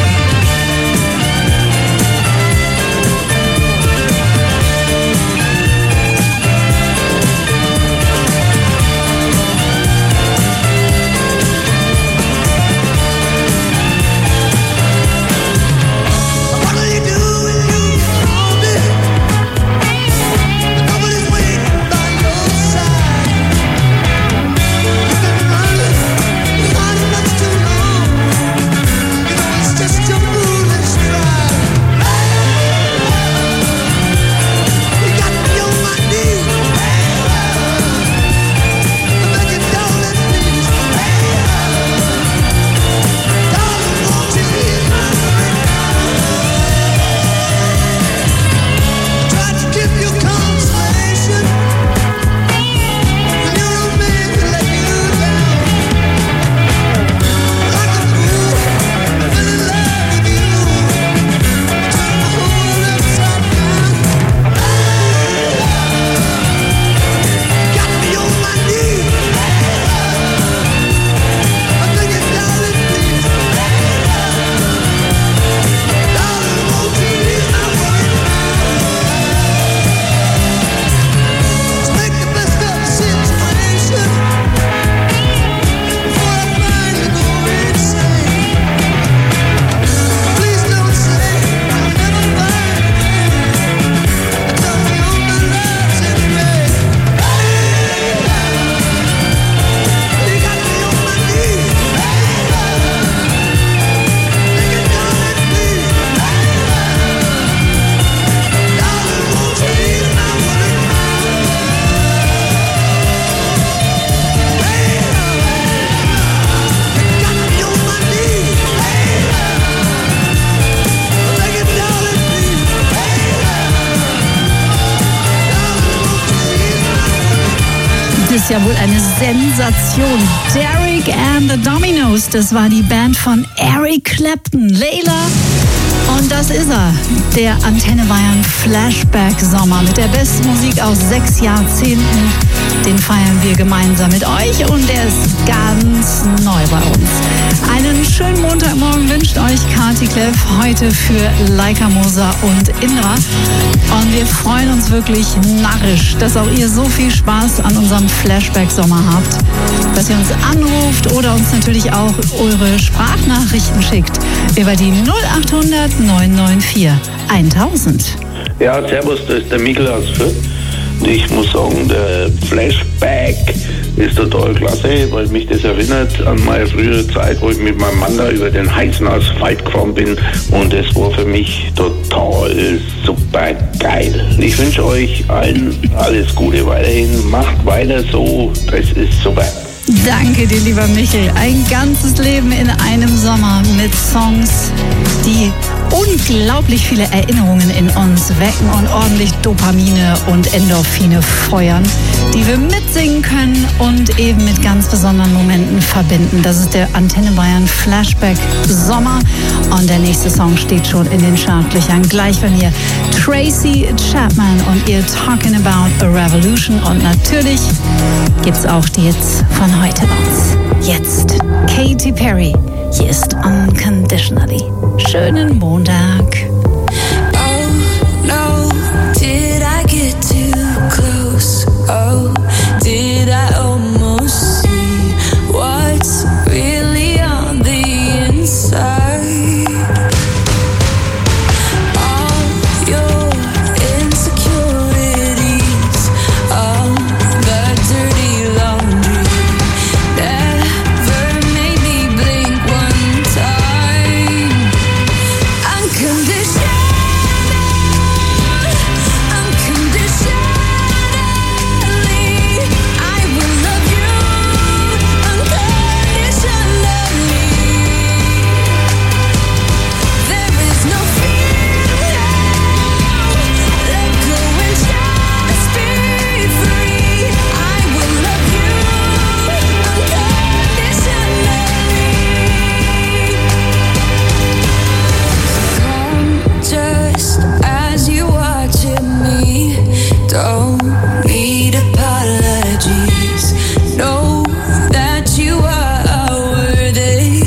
ist ja wohl eine Sensation. Derek and the Dominos, das war die Band von Eric Clapton. Layla. Und das ist er, der Antenne Bayern Flashback Sommer mit der besten Musik aus 6 Jahrzehnten. Den feiern wir gemeinsam mit euch und der ist ganz neu bei uns. Einen schönen Montagmorgen wünscht euch Kati Kleff heute für Laika Moser und Indra. Und wir freuen uns wirklich narrisch, dass auch ihr so viel Spaß an unserem Flashback Sommer habt, dass ihr uns anruft oder uns natürlich auch eure Sprachnachrichten schickt über die 0800 994 1000. Ja, servus, da ist der Mikl aus Fürth. Und ich muss sagen, der Flashback ist total klasse, weil mich das erinnert an meine frühere Zeit, wo ich mit meinem Mann da über den heißen Asphalt gefahren bin. Und das war für mich total super geil. Ich wünsche euch allen alles Gute weiterhin. Macht weiter so, das ist super. Danke dir, lieber Michel. Ein ganzes Leben in einem Sommer mit Songs, die unglaublich viele Erinnerungen in uns wecken und ordentlich Dopamine und Endorphine feuern, die wir mitsingen können und eben mit ganz besonderen Momenten verbinden. Das ist der Antenne Bayern Flashback Sommer und der nächste Song steht schon in den Chartlöchern. Gleich bei mir Tracy Chapman und ihr Talking About a Revolution und natürlich gibt's auch die Hits von heute aus. Jetzt Katy Perry. Hier ist Unconditionally. Schönen Montag. Oh no, did I get too close? Oh, did I almost see what's really on the inside? All your insecurities, all the dirty laundry, never made me blink one time. Unconditional. need apologies. Know that you are worthy.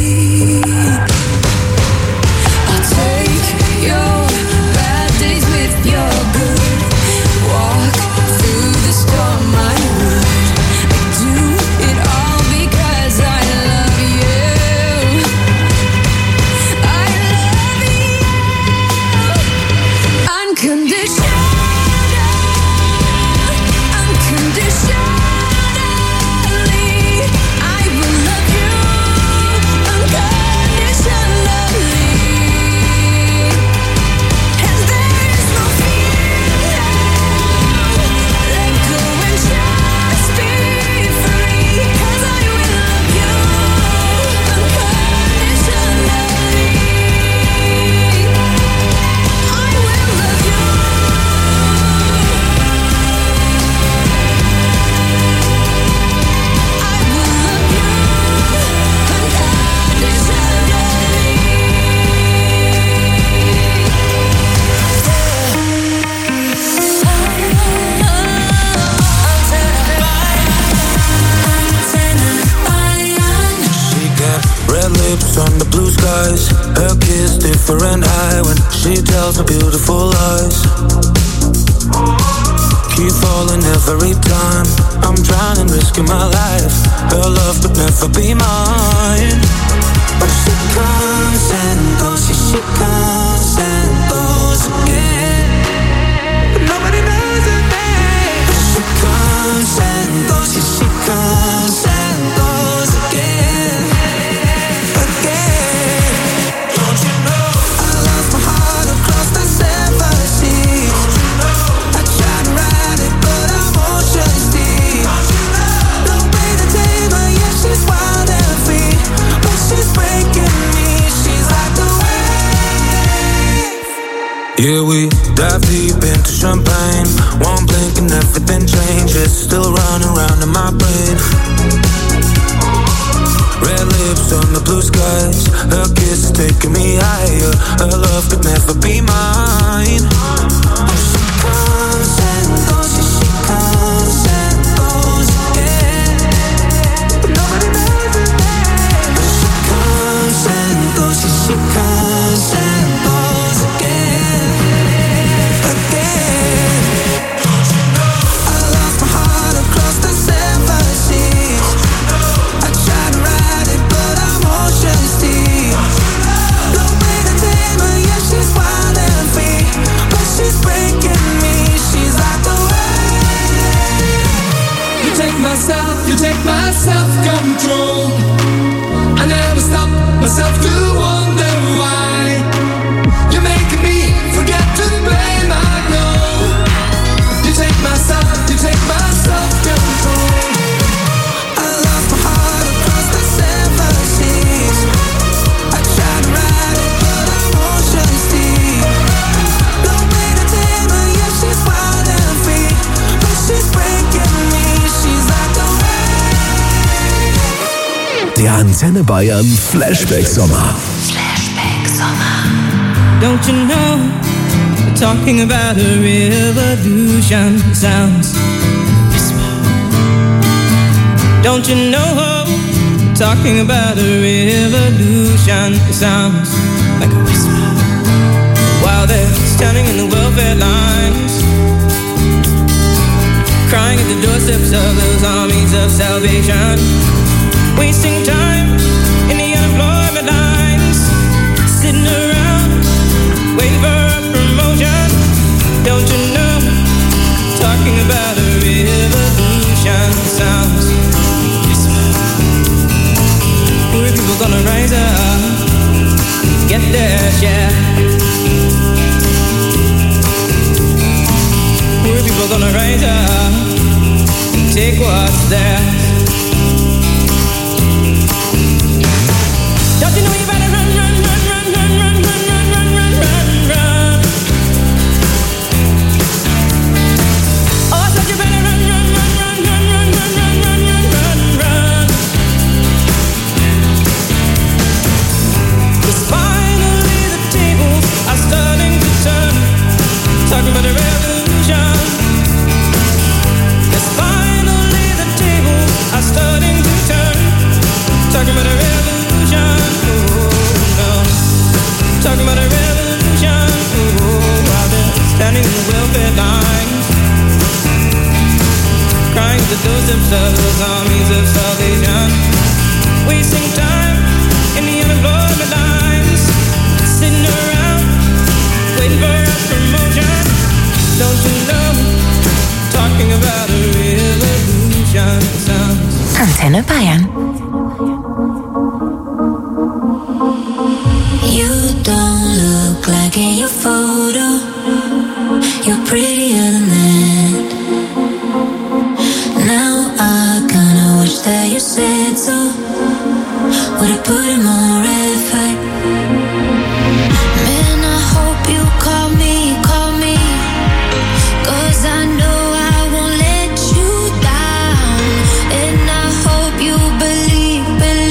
I'll take your bad days with your good. Walk through the storm, I would. I do it all because I love you. I love you unconditionally. I will love you unconditionally. And there is no fear now. Let go and just be free. 'Cause I will love you unconditionally. I will love you. She got red lips on the blue skies. Her kiss different high when she tells me beautiful lies. Keep falling every time. I'm drowning, risking my life. Her love could never be mine. But she comes and goes, she comes and goes again. But nobody knows her name. But she comes and goes, she comes and goes again. Again. Don't you know I lost my heart across the seven seas? I tried to ride it, but I'm ocean's deep. No way to tame her, yeah, she's wild and free. But she's breaking me, she's like the wave. Yeah, we dive deep into champagne. One blink and everything changes. Still running around in my brain. Red lips on the blue skies. Her kiss is taking me higher. Her love could never be mine. She comes and goes, she comes and goes again. But nobody knows her name. She comes and goes, she comes and goes again. Again. Don't you know I lost my heart across the seven seas? I tried to ride it, but I'm ocean's deep. No way to tame her, yeah, she's wild and free. But she's breaking me, she's like the wave. You take my self-control. I never stop myself to wonder why. You're making me forget to blame, I know. You take my self-control. I lost my heart across the seven seas. I tried to ride it, but I'm ocean's deep. No way to tame her, yeah, she's wild and free. But she's breaking me, she's like the wave. Der Antenne Bayern Flashback Sommer. Don't you know, we're talking about a revolution. Sounds like a whisper. Don't you know, we're talking about a revolution. It sounds like a whisper. While they're standing in the welfare lines, crying at the doorsteps of those armies of salvation, wasting time in the unemployment lines, sitting around waiting for a promotion. Don't you know, talking about a revolution sounds whisper. Poor people gonna rise up, get their share. Poor people gonna rise up, take what's theirs. Don't you know you better run, run, run, run, run, run, run, run, run, run, run, run. Oh, I said you better run, run, run, run, run, run, run, run, run, run, run. 'Cause finally the tables are starting to turn. Talking about a revolution. to those themselves, armies of salvation. Wasting time in the unemployment lines, sitting around waiting for a promotion. Don't you know, talking about a revolution sounds. Antenne Bayern. You don't look like in your photo. You're prettier than that. Now I kinda wish that you said so. Would it put in more effort? Man, I hope you call me. 'Cause I know I won't let you down. And I hope you believe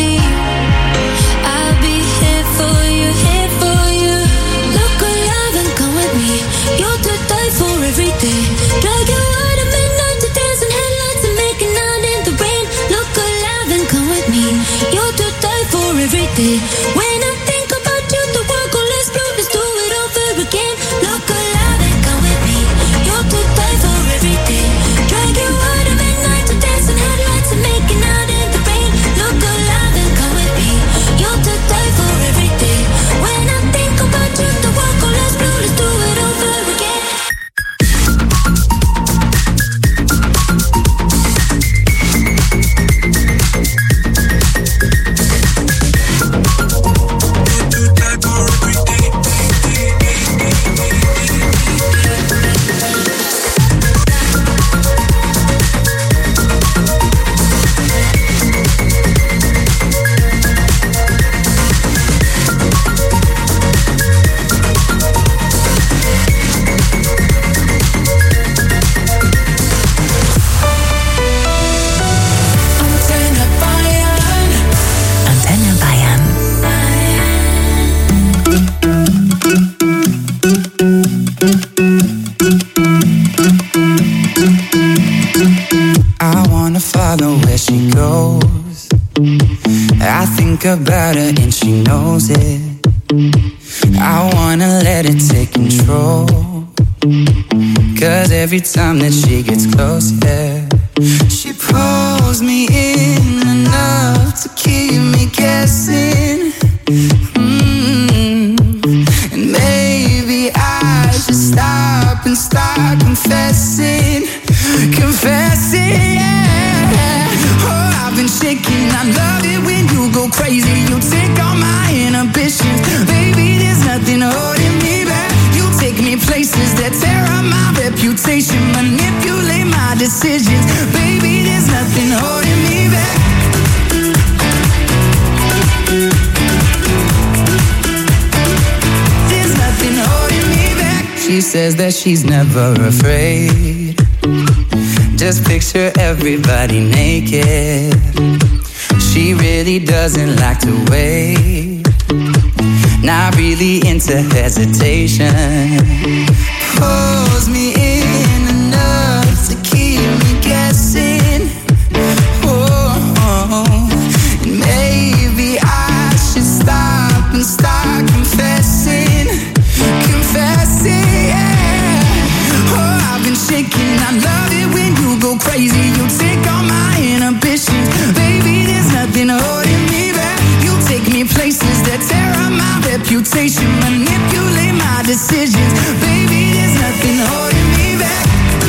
I'll be here for you. Look alive and come with me. You're to die for every day. Drag you out at midnight to dance in headlights and making out in the rain. Look alive and come with me. You're to die for every day. When I think about you, the world goes less blue. Let's do it over again. Look alive and come with me. You're to die for every day. Drag you out at midnight to dance in headlights and making out in the rain. Look alive and come with me. You're to die for every day. When I think about you, the world goes less blue. Let's do it over again. Antenne Bayern. I wanna follow where she goes. I think about her and she knows it. I wanna let it take control. 'Cause every time that she gets close, yeah, she pulls me in enough to keep me guessing. And maybe I should stop and start confessing, yeah. Oh, I've been shaking. I love it when you go crazy. You take all my inhibitions, baby. There's nothing holding me back. You take me places that tear up my reputation, manipulate my decisions, baby. There's nothing holding me back. There's nothing holding me back. She says that she's never afraid. Just picture everybody naked. She really doesn't like to wait. Not really into hesitation. Pulls me in enough to keep me guessing. Oh, and maybe I should stop and start confessing, yeah. Oh, I've been shaking. I love it when you go crazy. You take all my inhibitions, baby. There's nothing holding me back. You take me places that tear up my reputation, manipulate my decisions, baby. There's nothing holding me back.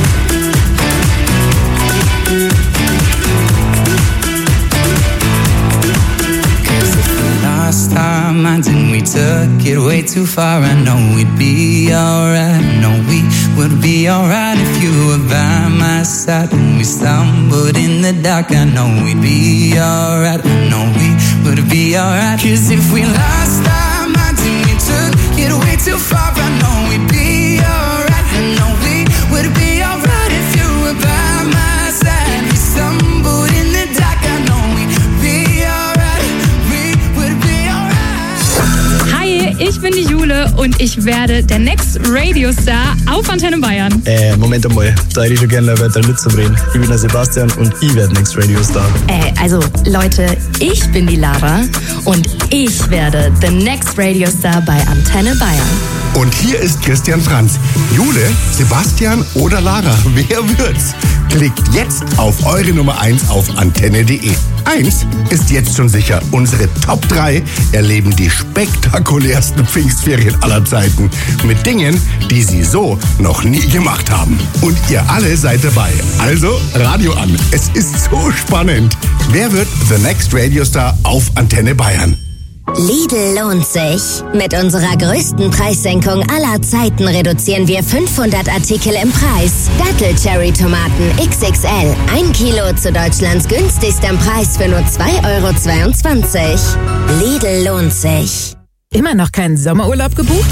'Cause if we lost our minds and we took it way too far, I know we'd be alright. I know we would be alright if you were by my side. When we stumbled in the dark, I know we'd be alright. I know we would be alright. 'Cause if we lost our minds and we took it way too far, I know we'd be alright. I know we would be alright if you were by my side. We stumbled in the dark, I know we'd be alright. We would be alright. Hi, ich bin die Jule und ich werde der Next Radio Star auf Antenne Bayern. Moment einmal, da hätte ich schon gerne weiter Lützer reden. Ich bin der Sebastian und ich werde Next Radio Star. Also Leute, ich bin die Lara und ich werde the Next Radio Star bei Antenne Bayern. Und hier ist Christian Franz. Jule, Sebastian oder Lara, wer wird's? Klickt jetzt auf eure Nummer 1 auf antenne.de. 1 ist jetzt schon sicher. Unsere Top 3 erleben die spektakulärsten Pfingstferien aller Zeiten. Mit Dingen, die sie so noch nie gemacht haben. Und ihr alle seid dabei. Also Radio an. Es ist so spannend. Wer wird the Next Radio Star auf Antenne Bayern? Lidl lohnt sich. Mit unserer größten Preissenkung aller Zeiten reduzieren wir 500 Artikel im Preis. Dattel-Cherry-Tomaten XXL. 1 Kilo zu Deutschlands günstigstem Preis für nur 2,22 €. Lidl lohnt sich. Immer noch keinen Sommerurlaub gebucht?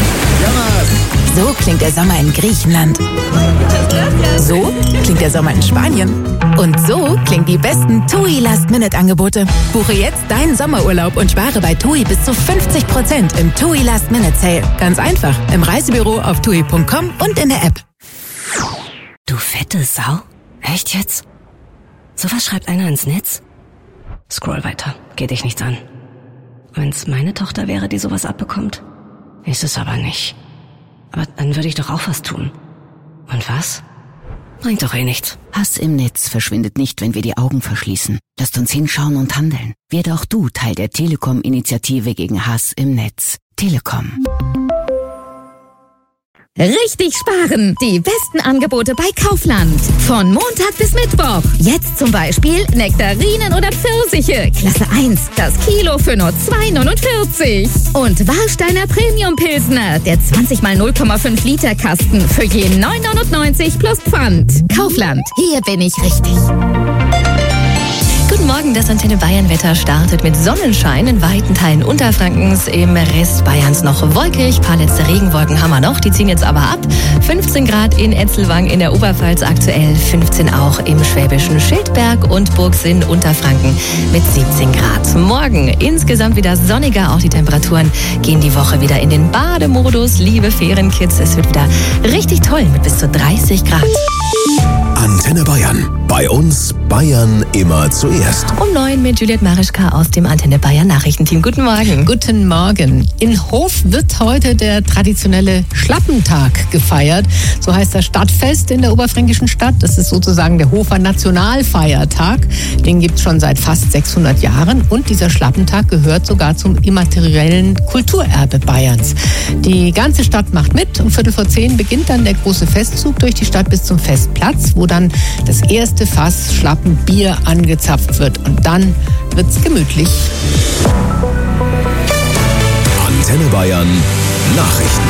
So klingt der Sommer in Griechenland. So klingt der Sommer in Spanien. Und so klingen die besten TUI Last-Minute-Angebote. Buche jetzt deinen Sommerurlaub und spare bei TUI bis zu 50% im TUI Last-Minute-Sale. Ganz einfach, im Reisebüro auf tui.com und in der App. Du fette Sau? Echt jetzt? Sowas schreibt einer ins Netz? Scroll weiter, geht dich nichts an. Wenn's meine Tochter wäre, die sowas abbekommt? Ist es aber nicht. Aber dann würde ich doch auch was tun. Und was? Bringt doch eh nichts. Hass im Netz verschwindet nicht, wenn wir die Augen verschließen. Lasst uns hinschauen und handeln. Werde auch du Teil der Telekom-Initiative gegen Hass im Netz. Telekom. Richtig sparen! Die besten Angebote bei Kaufland. Von Montag bis Mittwoch. Jetzt zum Beispiel Nektarinen oder Pfirsiche. Klasse 1. Das Kilo für nur 2,49. Und Warsteiner Premium Pilsner. Der 20 x 0,5 Liter Kasten für je 9,99 plus Pfand. Kaufland. Hier bin ich richtig. Guten Morgen, das Antenne Bayern Wetter startet mit Sonnenschein in weiten Teilen Unterfrankens, im Rest Bayerns noch wolkig, paar letzte Regenwolken haben wir noch, die ziehen jetzt aber ab. 15 Grad in Etzelwang in der Oberpfalz aktuell, 15 auch im schwäbischen Schildberg und Burgsinn Unterfranken mit 17 Grad. Morgen insgesamt wieder sonniger, auch die Temperaturen gehen die Woche wieder in den Bademodus, liebe Ferienkids, es wird wieder richtig toll mit bis zu 30 Grad. Antenne Bayern. Bei uns Bayern immer zuerst. Um 9 mit Juliette Marischka aus dem Antenne Bayern Nachrichtenteam. Guten Morgen. Guten Morgen. In Hof wird heute der traditionelle Schlappentag gefeiert. So heißt das Stadtfest in der oberfränkischen Stadt. Das ist sozusagen der Hofer Nationalfeiertag. Den gibt es schon seit fast 600 Jahren. Und dieser Schlappentag gehört sogar zum immateriellen Kulturerbe Bayerns. Die ganze Stadt macht mit. Um 9:15 beginnt dann der große Festzug durch die Stadt bis zum Festplatz, wo dann das erste Fass Schlappenbier angezapft wird. Und dann wird's gemütlich. Antenne Bayern Nachrichten.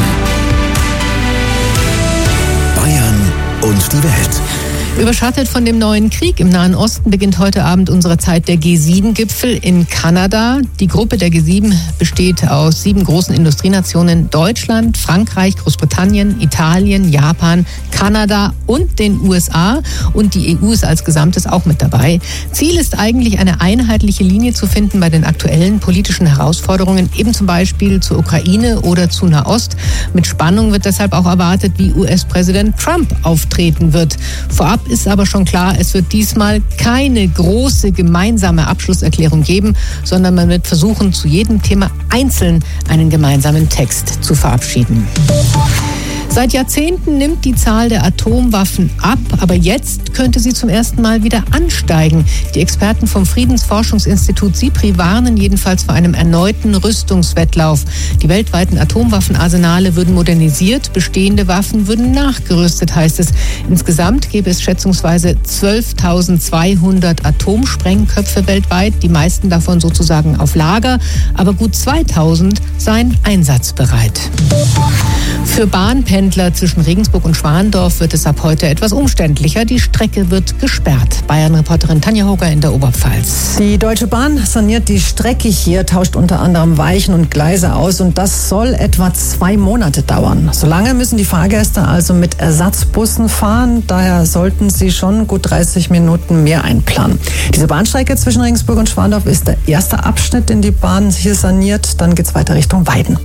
Bayern und die Welt. Überschattet von dem neuen Krieg im Nahen Osten beginnt heute Abend unsere Zeit der G7-Gipfel in Kanada. Die Gruppe der G7 besteht aus 7 großen Industrienationen: Deutschland, Frankreich, Großbritannien, Italien, Japan, Kanada und den USA. Und die EU ist als Gesamtes auch mit dabei. Ziel ist eigentlich, eine einheitliche Linie zu finden bei den aktuellen politischen Herausforderungen, eben zum Beispiel zur Ukraine oder zu Nahost. Mit Spannung wird deshalb auch erwartet, wie US-Präsident Trump auftreten wird. Vorab ist aber schon klar, es wird diesmal keine große gemeinsame Abschlusserklärung geben, sondern man wird versuchen, zu jedem Thema einzeln einen gemeinsamen Text zu verabschieden. Seit Jahrzehnten nimmt die Zahl der Atomwaffen ab, aber jetzt könnte sie zum ersten Mal wieder ansteigen. Die Experten vom Friedensforschungsinstitut SIPRI warnen jedenfalls vor einem erneuten Rüstungswettlauf. Die weltweiten Atomwaffenarsenale würden modernisiert, bestehende Waffen würden nachgerüstet, heißt es. Insgesamt gäbe es schätzungsweise 12.200 Atomsprengköpfe weltweit, die meisten davon sozusagen auf Lager, aber gut 2.000 seien einsatzbereit. Für Bahnpendler Pendler zwischen Regensburg und Schwandorf wird es ab heute etwas umständlicher. Die Strecke wird gesperrt. Bayern-Reporterin Tanja Hoger in der Oberpfalz. Die Deutsche Bahn saniert die Strecke hier, tauscht unter anderem Weichen und Gleise aus und das soll etwa 2 Monate dauern. Solange müssen die Fahrgäste also mit Ersatzbussen fahren. Daher sollten sie schon gut 30 Minuten mehr einplanen. Diese Bahnstrecke zwischen Regensburg und Schwandorf ist der erste Abschnitt, den die Bahn hier saniert. Dann geht es weiter Richtung Weiden.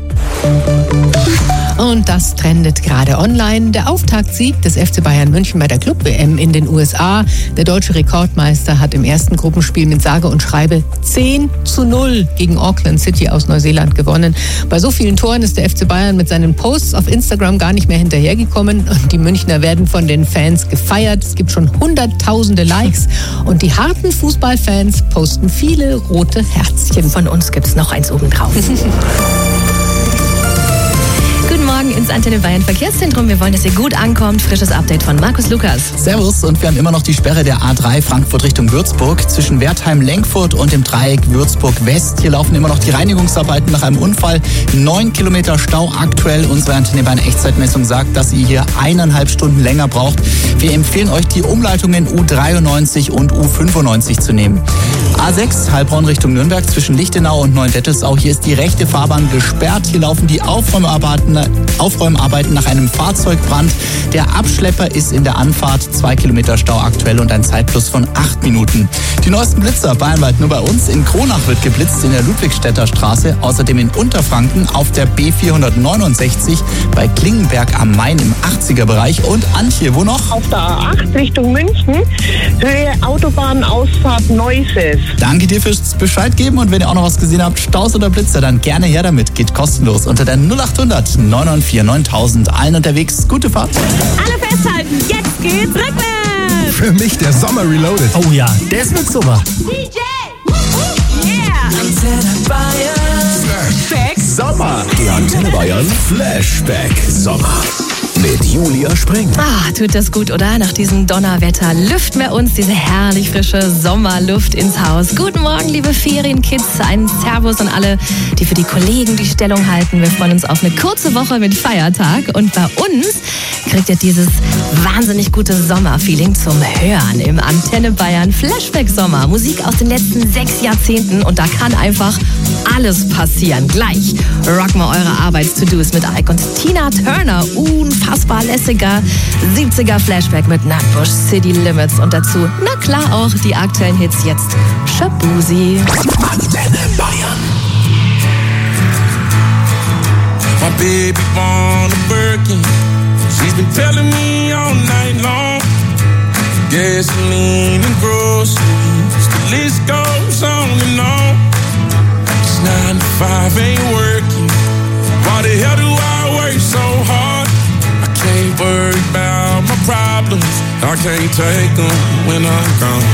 Und das trendet gerade online. Der Auftaktsieg des FC Bayern München bei der Club-WM in den USA. Der deutsche Rekordmeister hat im ersten Gruppenspiel mit sage und schreibe 10:0 gegen Auckland City aus Neuseeland gewonnen. Bei so vielen Toren ist der FC Bayern mit seinen Posts auf Instagram gar nicht mehr hinterhergekommen. Und die Münchner werden von den Fans gefeiert. Es gibt schon hunderttausende Likes. Und die harten Fußballfans posten viele rote Herzchen. Von uns gibt's noch eins obendrauf. Guten Morgen ins Antenne Bayern Verkehrszentrum. Wir wollen, dass ihr gut ankommt. Frisches Update von Markus Lukas. Servus, und wir haben immer noch die Sperre der A3 Frankfurt Richtung Würzburg zwischen Wertheim-Lenkfurt und dem Dreieck Würzburg-West. Hier laufen immer noch die Reinigungsarbeiten nach einem Unfall. 9 Kilometer Stau aktuell. Unsere Antenne Bayern Echtzeitmessung sagt, dass ihr hier 1,5 Stunden länger braucht. Wir empfehlen euch, die Umleitungen U93 und U95 zu nehmen. A6 Heilbronn Richtung Nürnberg zwischen Lichtenau und Neuendettelsau. Hier ist die rechte Fahrbahn gesperrt. Hier laufen die Aufräumarbeiten nach einem Fahrzeugbrand. Der Abschlepper ist in der Anfahrt. 2 Kilometer Stau aktuell und ein Zeitplus von 8 Minuten. Die neuesten Blitzer bayernweit nur bei uns. In Kronach wird geblitzt in der Ludwigstädter Straße. Außerdem in Unterfranken auf der B469 bei Klingenberg am Main im 80er-Bereich. Und Antje, wo noch? Auf der A8 Richtung München, Höhe Autobahnausfahrt Neuses. Danke dir fürs Bescheid geben, und wenn ihr auch noch was gesehen habt, Staus oder Blitzer, dann gerne her damit. Geht kostenlos unter der 0800 994 9000. Allen unterwegs, gute Fahrt. Alle festhalten, jetzt geht's rückwärts. Für mich der Sommer Reloaded. Oh ja, der ist mit super. DJ! Yeah! Antenne Bayern. Flashback Sommer. Der Antenne Bayern Flashback Sommer. Mit Julia Spring. Tut das gut, oder? Nach diesem Donnerwetter lüften wir uns diese herrlich frische Sommerluft ins Haus. Guten Morgen, liebe Ferienkids. Einen Servus an alle, die für die Kollegen die Stellung halten. Wir freuen uns auf eine kurze Woche mit Feiertag. Und bei uns kriegt ihr dieses wahnsinnig gute Sommerfeeling zum Hören im Antenne Bayern Flashback Sommer. Musik aus den letzten 6 Jahrzehnten, und da kann einfach alles passieren. Gleich rocken wir eure Arbeits-To-Dos mit Ike und Tina Turner. Unfassbar lässiger 70er Flashback mit Nutbush, City Limits und dazu, na klar, auch die aktuellen Hits jetzt. Shabuzi. Antenne Bayern. My baby want a Birkin. She's been telling me all night long. Gasoline and groceries, the list goes on and on. 9 to 5 ain't working. Why the hell do I work so hard? I can't worry about my problems. I can't take them when I'm gone.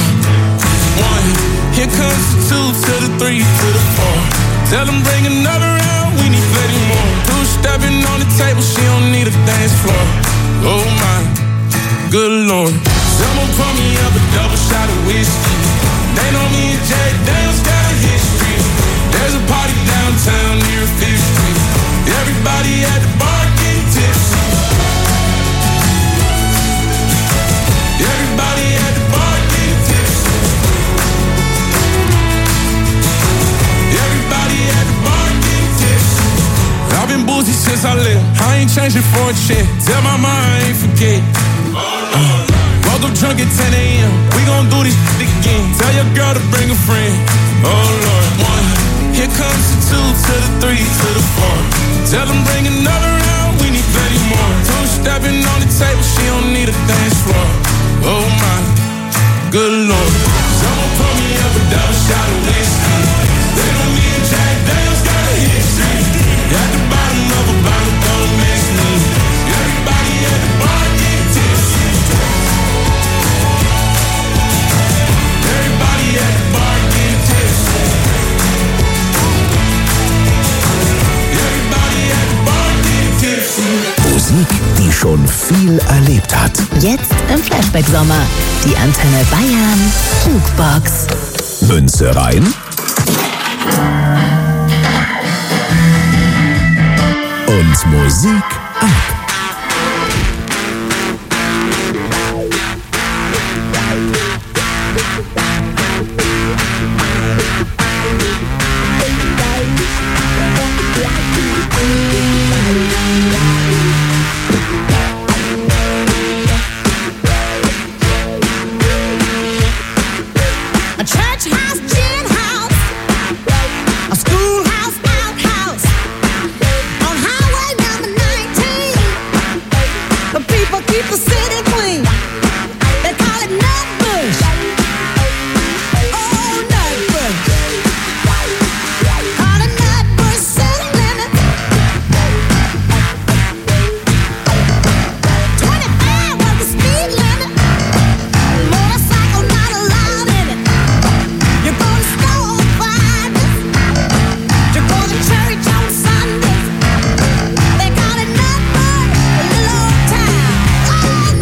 1, here comes the 2 to the 3 to the 4. Tell them bring another round, we need plenty more. 2 stepping on the table, she don't need a dance floor. Oh my, good Lord. Someone pour me up a double shot of whiskey. They know me and Jay Daniels got a history. There's a party downtown near 5th Street. Everybody at the bar getting tipsy. Everybody at the bar getting tipsy. Everybody at the bar getting tipsy. I've been boozy since I left. I ain't changing for a check. Tell my mom I ain't forget. Woke up drunk at 10 a.m. We gon' do this shit again. Tell your girl to bring a friend. Oh Lord. 1, here comes the 2 to the 3 to the 4. Tell them bring another round, we need plenty more. 2 stepping on the table, she don't need a dance floor. Oh my, good Lord. Someone pour me up a double shot of whiskey. They know me and Jack Daniels got a history. At the bottom of a bottle, don't miss me. Everybody at the bar get tipsy. Everybody at the bar get tipsy. Musik, die schon viel erlebt hat. Jetzt im Flashback Sommer. Die Antenne Bayern Jukebox. Münze rein. Und Musik ab.